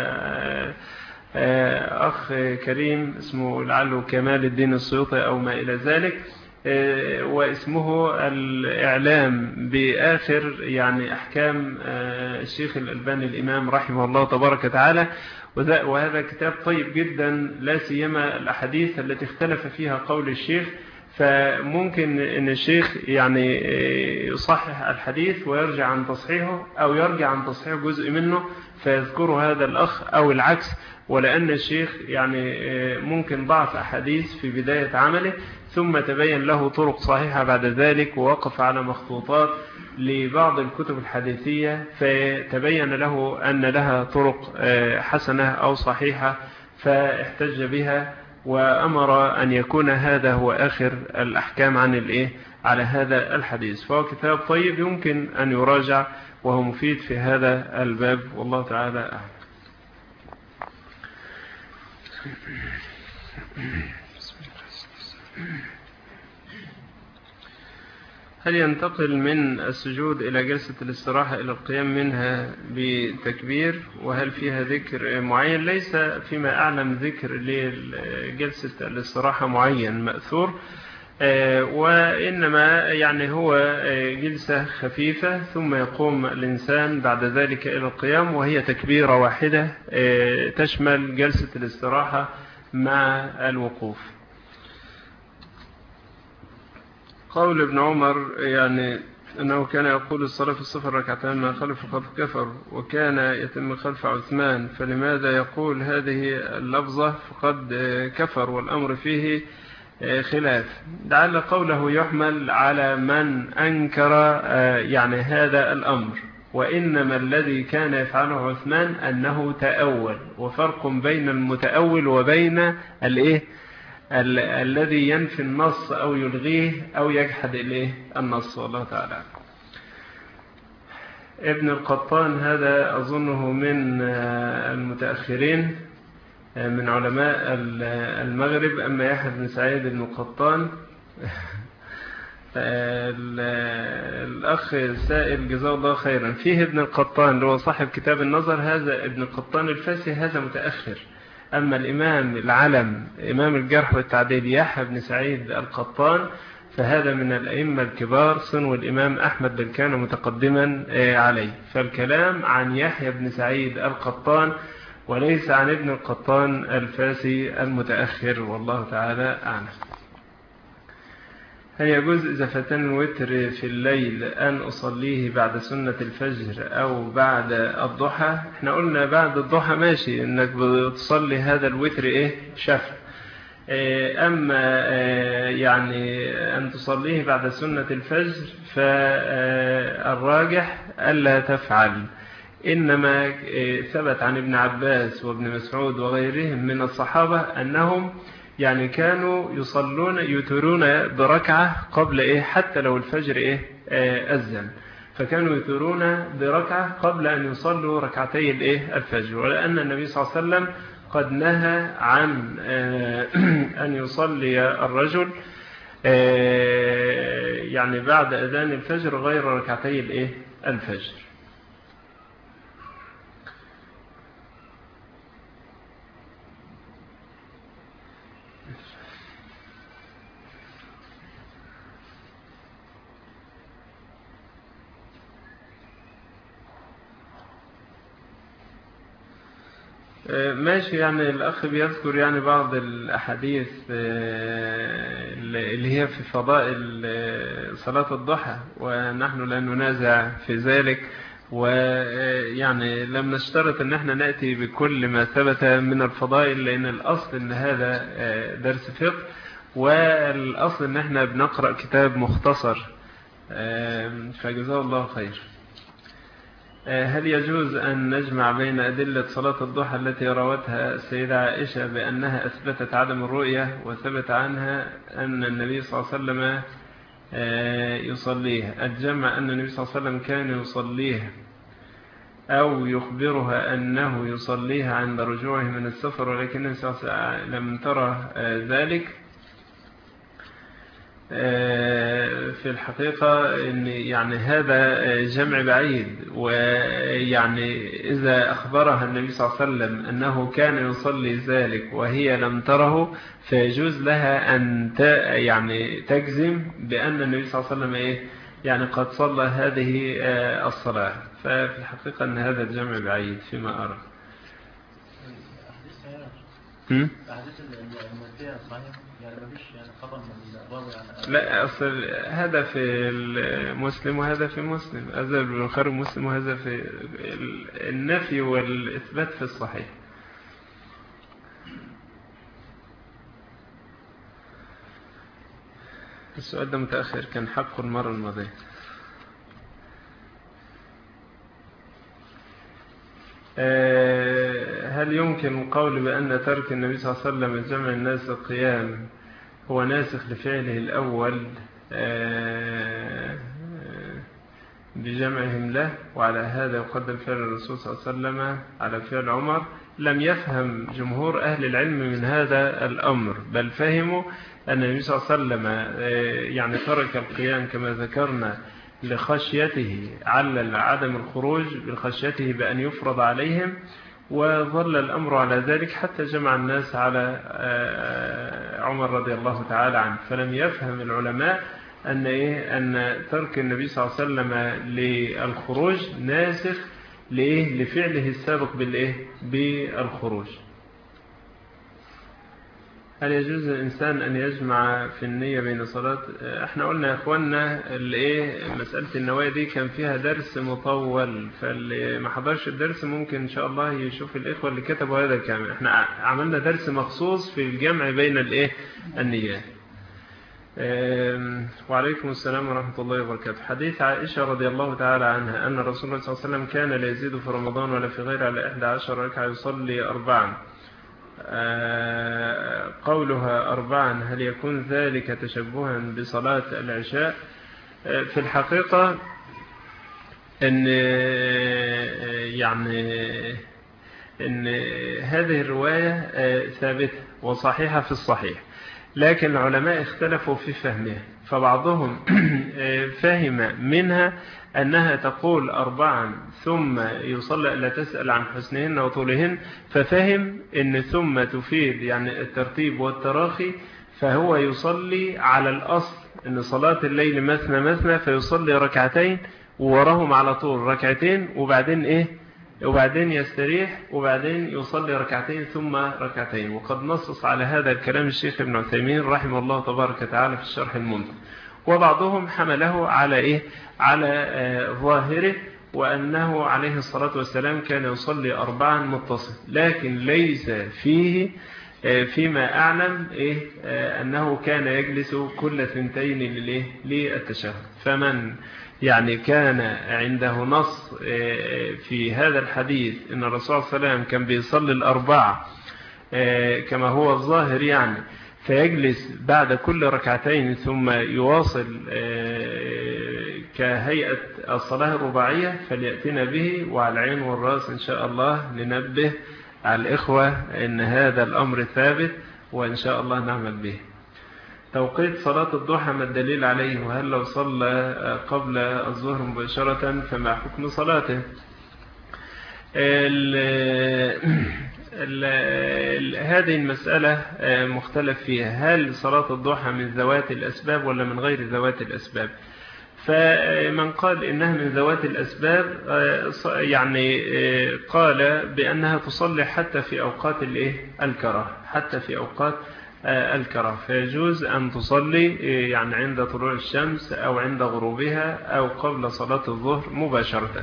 أخ كريم اسمه لعله كمال الدين السيوطي أو ما إلى ذلك، واسمه الإعلام بآخر يعني أحكام الشيخ الألباني الإمام رحمه الله تبارك وتعالى. وهذا كتاب طيب جدا، لا سيما الأحاديث التي اختلف فيها قول الشيخ فممكن ان الشيخ يعني يصحح الحديث ويرجع عن تصحيحه، او يرجع عن تصحيح جزء منه فيذكره هذا الاخ، او العكس. ولان الشيخ يعني ممكن ضعف احاديث في بداية عمله، ثم تبين له طرق صحيحة بعد ذلك، ووقف على مخطوطات لبعض الكتب الحديثية فتبين له أن لها طرق حسنة أو صحيحة فاحتج بها، وأمر أن يكون هذا هو آخر الأحكام عن على هذا الحديث. فهو كتاب طيب يمكن أن يراجع، وهو مفيد في هذا الباب، والله تعالى أعلم. هل ينتقل من السجود إلى جلسة الاستراحة إلى القيام منها بتكبير؟ وهل فيها ذكر معين؟ ليس فيما أعلم ذكر لجلسة الاستراحة معين مأثور، وإنما يعني هو جلسة خفيفة ثم يقوم الإنسان بعد ذلك إلى القيام، وهي تكبيرة واحدة تشمل جلسة الاستراحة مع الوقوف. قول ابن عمر يعني أنه كان يقول الصلاة في السفر ركعتين ما خلف فقد كفر، وكان يتم خلف عثمان، فلماذا يقول هذه اللفظة فقد كفر والأمر فيه خلاف؟ لعل قوله يحمل على من أنكر يعني هذا الأمر، وإنما الذي كان يفعله عثمان أنه تأول، وفرق بين المتأول وبين الذي ينفي النص أو يلغيه أو يجحد النص، والله تعالى. ابن القطان هذا أظنه من المتأخرين من علماء المغرب. أما يحيى بن سعيد بن القطان الأخ السائل جزاه الله خيرا، فيه ابن القطان اللي هو صاحب كتاب النظر، هذا ابن القطان الفاسي، هذا متأخر. أما الإمام العلم إمام الجرح والتعديل يحيى بن سعيد القطان فهذا من الأئمة الكبار، صنو الإمام أحمد بن كان متقدما عليه. فالكلام عن يحيى بن سعيد القطان وليس عن ابن القطان الفاسي المتأخر، والله تعالى أعلم. هل يجوز إذا فاتني الوتر في الليل أن أصليه بعد سنة الفجر أو بعد الضحى؟ احنا قلنا بعد الضحى ماشي، إنك بتصلي هذا الوتر شفع. أما يعني أن تصليه بعد سنة الفجر فالراجح ألا تفعل، إنما ثبت عن ابن عباس وابن مسعود وغيرهم من الصحابة أنهم يعني كانوا يوترون بركعة قبل حتى لو الفجر أذن، فكانوا يوترون بركعة قبل أن يصلوا ركعتي الفجر. ولأن النبي صلى الله عليه وسلم قد نهى عن أن يصلي الرجل يعني بعد أذان الفجر غير ركعتي الفجر. ماشي، يعني الأخ بيذكر يعني بعض الأحاديث اللي هي في فضائل صلاة الضحى، ونحن لا ننازع في ذلك، ويعني لم نشترط أن احنا نأتي بكل ما ثبت من الفضائل، لأن الأصل أن هذا درس فقه، والأصل أن احنا بنقرأ كتاب مختصر، فجزاه الله خير. هل يجوز أن نجمع بين أدلة صلاة الضحى التي روتها السيدة عائشة بأنها أثبتت عدم الرؤية، وثبت عنها أن النبي صلى الله عليه وسلم يصليها، الجمع أن النبي صلى الله عليه وسلم كان يصليها أو يخبرها أنه يصليها عند رجوعه من السفر، ولكن النبي صلى الله عليه وسلم لم ترى ذلك؟ في الحقيقة إن يعني هذا جمع بعيد، ويعني إذا أخبرها النبي صلى الله عليه وسلم أنه كان يصلي ذلك وهي لم تره، فيجوز لها أن يعني تجزم بأن النبي صلى الله عليه وسلم يعني قد صلى هذه الصلاة. ففي الحقيقة أن هذا الجمع بعيد فيما أرى.
الأحاديث المادية صحيح يعني ما فيش يعني خبر من الراوي يعني.
لا، أصل هذا في المسلم وهذا في مسلم، هذا في البخاري ومسلم وهذا في النفي والإثبات في الصحيح. السؤال ده متأخر، كان حقه المرة الماضية. هل يمكن القول بأن ترك النبي صلى الله عليه وسلم جمع الناس القيام هو ناسخ لفعله الأول بجمعهم له، وعلى هذا يقدم فعل الرسول صلى الله عليه وسلم على فعل عمر؟ لم يفهم جمهور أهل العلم من هذا الأمر، بل فهموا أن النبي صلى الله عليه وسلم يعني ترك القيام كما ذكرنا لخشيته، علل عدم الخروج بخشيته بأن يفرض عليهم، وظل الأمر على ذلك حتى جمع الناس على عمر رضي الله تعالى عنه. فلم يفهم العلماء أن ترك النبي صلى الله عليه وسلم للخروج ناسخ لفعله السابق بالخروج. هل يجوز الإنسان أن يجمع في النية بين صلاة؟ احنا قلنا يا أخوانا مسألة النوايا دي كان فيها درس مطول، فاللي ما حضرش الدرس ممكن إن شاء الله يشوف الإخوة اللي كتبوا هذا كامل. احنا عملنا درس مخصوص في الجمع بين النيات. وعليكم السلام ورحمة الله وبركاته. حديث عائشة رضي الله تعالى عنها أن رسول الله صلى الله عليه وسلم كان لا يزيد في رمضان ولا في غيره على 11 ركعة يصلي 4. قولها 4 هل يكون ذلك تشبها بصلاة العشاء؟ في الحقيقة إن هذه الرواية ثابتة وصحيحة في الصحيح، لكن العلماء اختلفوا في فهمها، فبعضهم فهم منها أنها تقول 4 ثم يصلى، لا تسأل عن حسنهن وطولهن، ففهم أن ثم تفيد يعني الترتيب والتراخي، فهو يصلي على الأصل أن صلاة الليل مثنى مثنى، فيصلي ركعتين ووراهم على طول ركعتين، وبعدين يستريح، وبعدين يصلي ركعتين ثم ركعتين. وقد نصص على هذا الكلام الشيخ ابن عثيمين رحمه الله تبارك وتعالى في الشرح الممتع. وبعضهم حمله على ظاهره، وأنه عليه الصلاة والسلام كان يصلي 4 متصل، لكن ليس فيه فيما أعلم أنه كان يجلس كل 2 للتشهد. فمن يعني كان عنده نص في هذا الحديث أن الرسول صلى الله عليه وسلم كان بيصلي 4 كما هو الظاهر يعني، فيجلس بعد كل ركعتين ثم يواصل كهيئة الصلاة الرباعية، فليأتنا به، وعلى العين والرأس إن شاء الله ننبه على الإخوة أن هذا الأمر ثابت، وإن شاء الله نعمل به. توقيت صلاة الضحى ما الدليل عليه؟ وهل لو صلى قبل الظهر مباشرة فما حكم صلاته؟ هذه المسألة مختلف فيها، هل صلاة الضحى من ذوات الأسباب ولا من غير ذوات الأسباب؟ فمن قال إنها من ذوات الأسباب يعني قال بأنها تصلي حتى في أوقات الكراهة، حتى في أوقات الكراهة، فيجوز أن تصلي يعني عند طلوع الشمس أو عند غروبها أو قبل صلاة الظهر مباشرة.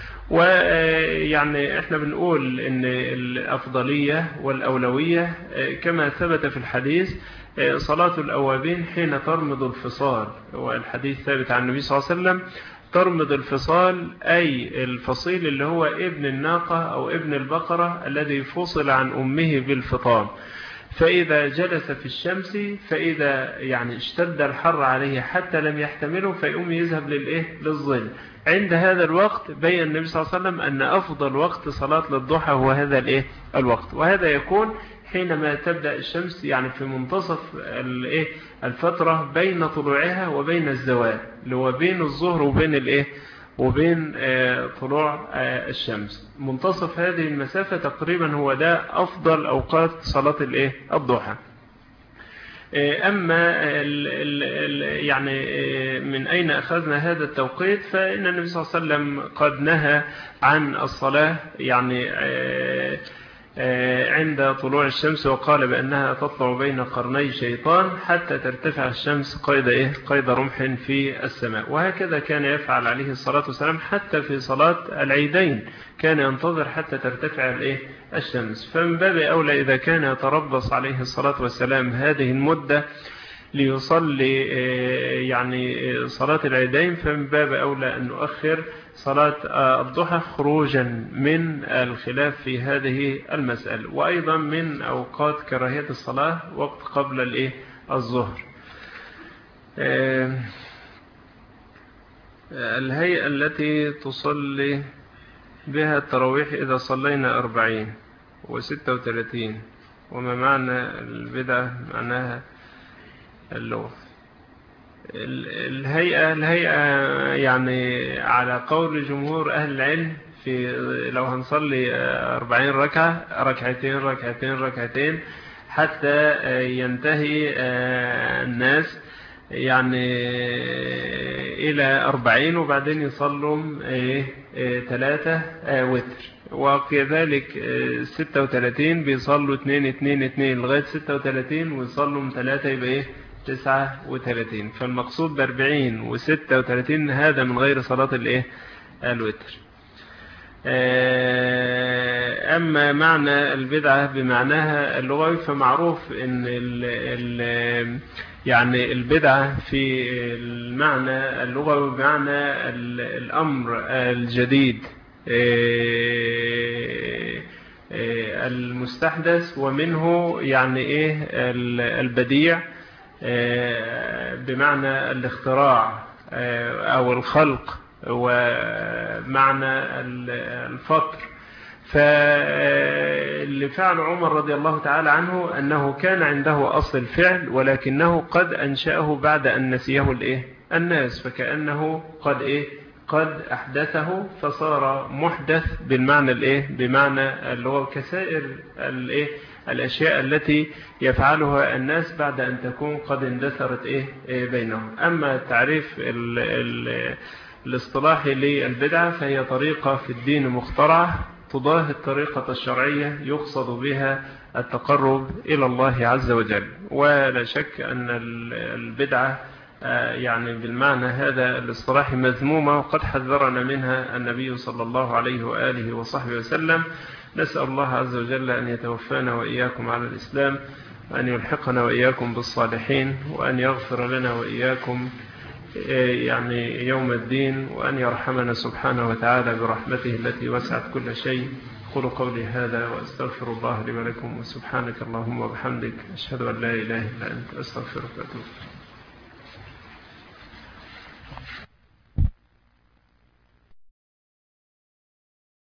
ويعني احنا بنقول ان الأفضلية والأولوية كما ثبت في الحديث صلاة الأوابين حين ترمض الفصال، والحديث ثابت عن النبي صلى الله عليه وسلم ترمض الفصال، أي الفصيل اللي هو ابن الناقة أو ابن البقرة الذي فصل عن أمه بالفطام، فإذا جلس في الشمس، فإذا يعني اشتد الحر عليه حتى لم يحتمله فيقوم يذهب للظل. عند هذا الوقت بين النبي صلى الله عليه وسلم أن أفضل وقت صلاة للضحى هو هذا الوقت، وهذا يكون حينما تبدأ الشمس يعني في منتصف الفترة بين طلوعها وبين الزوال، اللي هو بين الظهر وبين طلوع الشمس. منتصف هذه المسافة تقريبا هو ده أفضل أوقات صلاة الضحى. أما يعني من أين أخذنا هذا التوقيت؟ فإن النبي صلى الله عليه وسلم قد نهى عن الصلاة يعني عند طلوع الشمس، وقال بأنها تطلع بين قرني شيطان حتى ترتفع الشمس قيد رمح في السماء. وهكذا كان يفعل عليه الصلاة والسلام حتى في صلاة العيدين، كان ينتظر حتى ترتفع الشمس. فمن باب أولى إذا كان يتربص عليه الصلاة والسلام هذه المدة ليصلي يعني صلاة العيدين، فمن باب أولى أن نؤخر صلاة الضحى خروجا من الخلاف في هذه المسألة. وأيضا من أوقات كراهية الصلاة وقت قبل الظهر. الهيئة التي تصلي بها التراويح إذا صلينا 40 و36، وما معنى البدعة؟ معناها اللغة. الهيئة يعني على قول جمهور أهل العلم، في لو هنصلي 40 ركعة، ركعتين حتى ينتهي الناس يعني إلى 40، وبعدين يصلوا 3 وتر. وكذلك 36 بيصلوا 2 لغاية 36، ويصلوا 3 يبقى 39. فالمقصود ب40 و36 هذا من غير صلاة الوتر. أما معنى البدعة بمعناها اللغوي فمعروف أن يعني البدعة في المعنى اللغوي بمعنى الأمر الجديد المستحدث، ومنه يعني البديع بمعنى الاختراع أو الخلق، ومعنى الفطر. فاللي فعل عمر رضي الله تعالى عنه أنه كان عنده أصل الفعل، ولكنه قد أنشأه بعد أن نسيه الناس، فكأنه قد أحدثه فصار محدث بالمعنى بمعنى اللي هو كسائر الأشياء التي يفعلها الناس بعد أن تكون قد اندثرت بينهم. أما التعريف الاصطلاحي للبدعة فهي طريقة في الدين مخترعة تضاهي الطريقة الشرعية يقصد بها التقرب إلى الله عز وجل. ولا شك أن البدعة يعني بالمعنى هذا الاصطلاحي مذمومة، وقد حذرنا منها النبي صلى الله عليه وآله وصحبه وسلم. نسأل الله عز وجل أن يتوفانا وإياكم على الإسلام، وأن يلحقنا وإياكم بالصالحين، وأن يغفر لنا وإياكم يعني يوم الدين، وأن يرحمنا سبحانه وتعالى برحمته التي وسعت كل شيء. قولوا قولي هذا وأستغفر الله لي ولكم، وسبحانك اللهم وبحمدك أشهد أن لا إله إلا أنت أستغفرك وأتوب إليك.